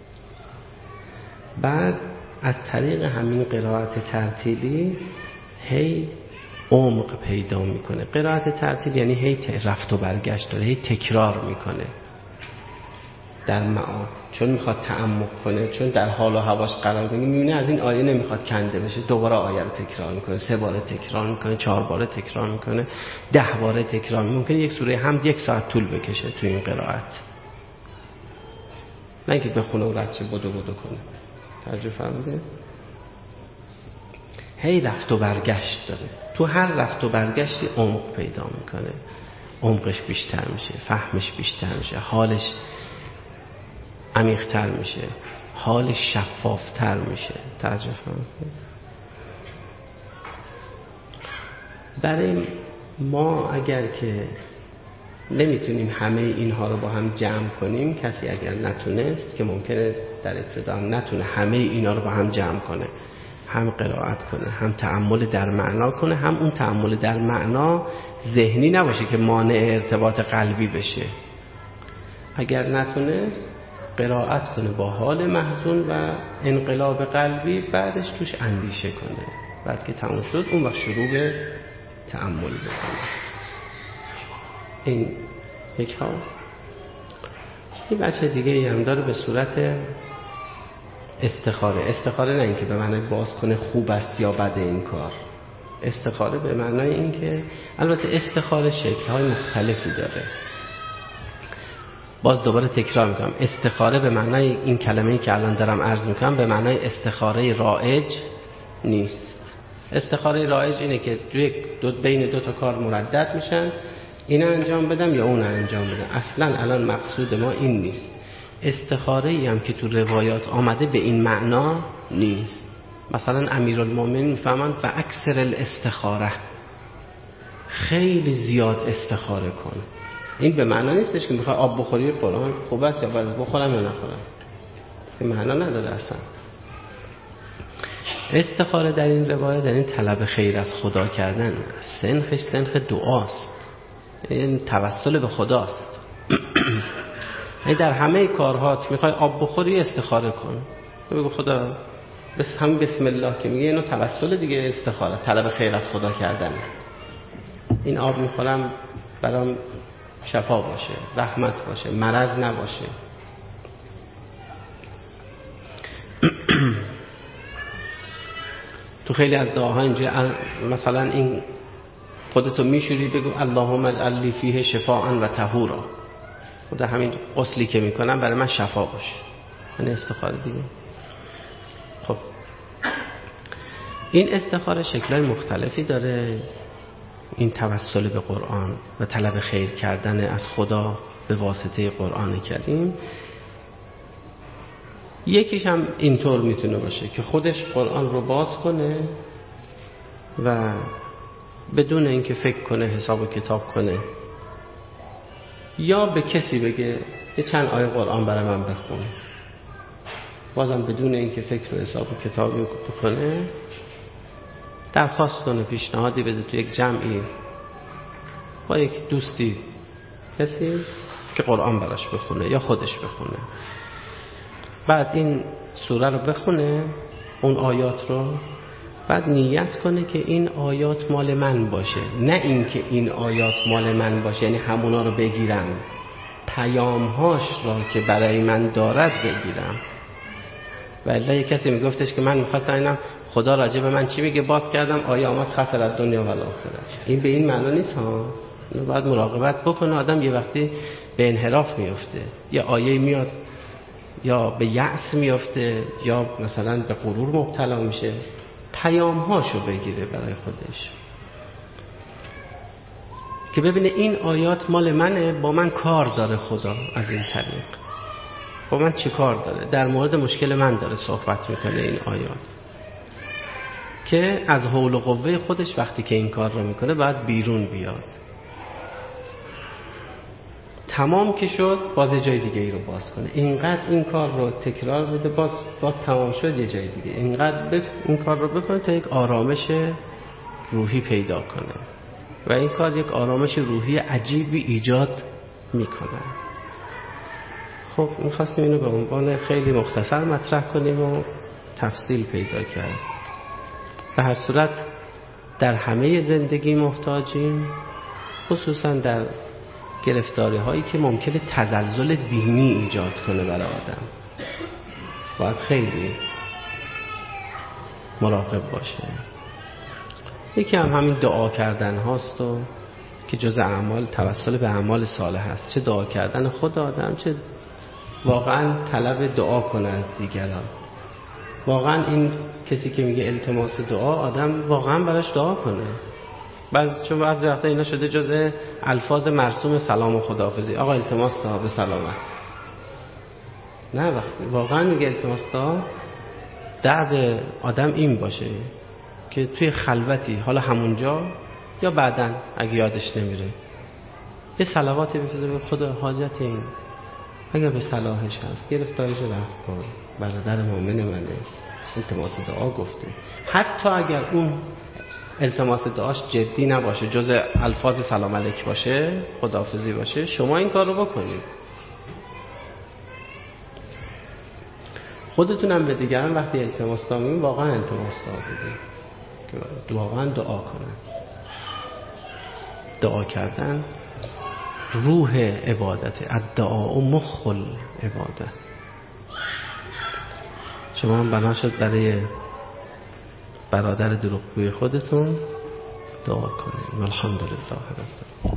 بعد از طریق همین قرائت ترتیلی هی عمق پیدا میکنه. قرائت ترتیل یعنی هی رفت و برگشت داره، هی تکرار میکنه در معانی، چون میخواد تعمق کنه، چون در حال و هواش قرار بگیره، میبینه از این آیه نمیخواد کنده بشه، دوباره آیه رو تکرار میکنه، 3 باره تکرار میکنه، 4 باره تکرار میکنه، 10 باره تکرار میکنه. ممکنه یک سوره حمد 1 ساعت طول بکشه تو این قرائت، نه که بخونه و رد شه بدو کنه. توجه فرمودید؟ هی رفت و برگشت داره، تو هر رفت و برگشتی عمق پیدا میکنه، عمقش بیشتر میشه، فهمش بیشتر میشه، حالش عمیق‌تر میشه، حالش شفافتر میشه. توجه فرمودید؟ برای ما اگر که نمیتونیم همه اینها رو با هم جمع کنیم، کسی اگر نتونست، که ممکنه در ابتدا نتونه همه اینا رو با هم جمع کنه، هم قرائت کنه، هم تأمل در معنا کنه، هم اون تأمل در معنا ذهنی نباشه که مانع ارتباط قلبی بشه. اگر نتونست قرائت کنه با حال محزون و انقلاب قلبی، بعدش توش اندیشه کنه، بعد که تموم شد اون وقت شروع به تأمل بکنه. این یک ها. این بچه دیگه هم داره به صورت استخاره. استخاره نه اینکه به معنای باز کنه خوب است یا بده این کار. استخاره به معنای این که البته استخاره شکل‌های مختلفی داره. باز دوباره تکرار میکنم، استخاره به معنای این کلمه‌ای که الان دارم عرض میکنم به معنای استخاره رایج نیست. استخاره رایج اینه که بین 2 تا کار مردد میشن، این انجام بدم یا اون انجام بدم. اصلا الان مقصود ما این نیست. استخاره ای هم که تو روایات آمده به این معنا نیست. مثلا امیرالمومنین میفهمن و اکثر الاستخاره، خیلی زیاد استخاره کن. این به معنا نیستش که میخوای آب بخوری قرآن خوب است یا باید بخورم یا نخورم، این معنا نداره اصلا. استخاره در این روایت یعنی طلب خیر از خدا کردن، سنخش سنخ دعاست، یعنی توسل به خداست. یعنی در همه کارهات میخوای آب بخوری استخاره کن، بگو خدا بس همین بسم الله که میگه اینو توسل دیگه، استخاره طلب خیر از خدا کردن. این آب میخورم برام شفا باشه، رحمت باشه، مرض نباشه. تو خیلی از دعاها اینجا مثلا این خودتو میشوری بگو اللهم اجعل لی فیه شفاء و طهورا، خدا همین غسلی که میکنم برای من شفا باشه، یعنی استخاره دیگه. خب این استخاره شکل‌های مختلفی داره. این توسل به قرآن و طلب خیر کردن از خدا به واسطه قرآن کریم، یکیش هم اینطور میتونه باشه که خودش قرآن رو باز کنه و بدون اینکه فکر کنه حساب و کتاب کنه، یا به کسی بگه یه چند آیه قرآن برای من بخون، بازم بدون اینکه فکر و حساب و کتاب بکنه، درخواست کنه، پیشنهادی بده تو یک جمعی با یک دوستی، کسی که قرآن براش بخونه یا خودش بخونه. بعد این سوره رو بخونه، اون آیات رو، بعد نیت کنه که این آیات مال من باشه، نه اینکه این آیات مال من باشه یعنی همونا رو بگیرم، پیامهاش را که برای من دارد بگیرم. والله یک کسی میگفتش که من میخواستم اینم خدا راجع به من چی میگه، باز کردم آیه آمد خسرت دنیا و آخرت. این به این معنا نیست ها، باید مراقبت بکنه آدم. یه وقتی به انحراف میفته، یه آیه میاد یا به یأس میفته یا مثلا به غرور مبتلا میشه، پیامهاشو بگیره برای خودش که ببینه این آیات مال منه، با من کار داره خدا، از این طریق با من چی کار داره، در مورد مشکل من داره صحبت میکنه این آیات، که از حول و قوه خودش وقتی که این کار رو میکنه باید بیرون بیاد. تمام که شد باز یه جای دیگه ای رو باز کنه، اینقدر این کار رو تکرار بده، باز تمام شد یه جای دیگه، اینقدر این کار رو بکنه تا یک آرامش روحی پیدا کنه و این کار یک آرامش روحی عجیبی ایجاد میکنه. خب می‌خواستیم اینو به عنوان خیلی مختصر مطرح کنیم و تفصیل پیدا کرد. به هر صورت در همه زندگی محتاجیم، خصوصا در گرفتاری هایی که ممکنه تزلزل دینی ایجاد کنه برای آدم، باید خیلی مراقب باشه. یکی هم همین دعا کردن هاست و که جز اعمال توسل به اعمال صالح هست، چه دعا کردن خود آدم، چه واقعا طلب دعا کنه از دیگران. واقعا این کسی که میگه التماس دعا، آدم واقعا براش دعا کنه. چون بعضی وقتا اینا شده جزء الفاظ مرسوم سلام و خداحافظی، آقا التماس دعا به سلامت. نه، وقتی واقعا میگه التماس دعا، درد آدم این باشه که توی خلوتی، حالا همونجا یا بعدن اگه یادش نمیره، یه صلواتی بفرسته به خدا، حاجت این اگر به صلاحش هست گرفتارش رفع کن، برادر مؤمن منه، التماس دعا گفته. حتی اگر اون التماس دعاش جدی نباشه، جز الفاظ سلام علیک باشه، خداحافظی باشه، شما این کار رو بکنید. خودتونم به دیگران وقتی التماس دعا میگین واقعا التماس دعا بدید که واقعا دعا کنن. دعا کردن روح عبادت، الدعاء مخ العباده. شما هم بنا شد برای برادر دروغگوی خودتون دعا کنید. الحمدلله رب العالمین.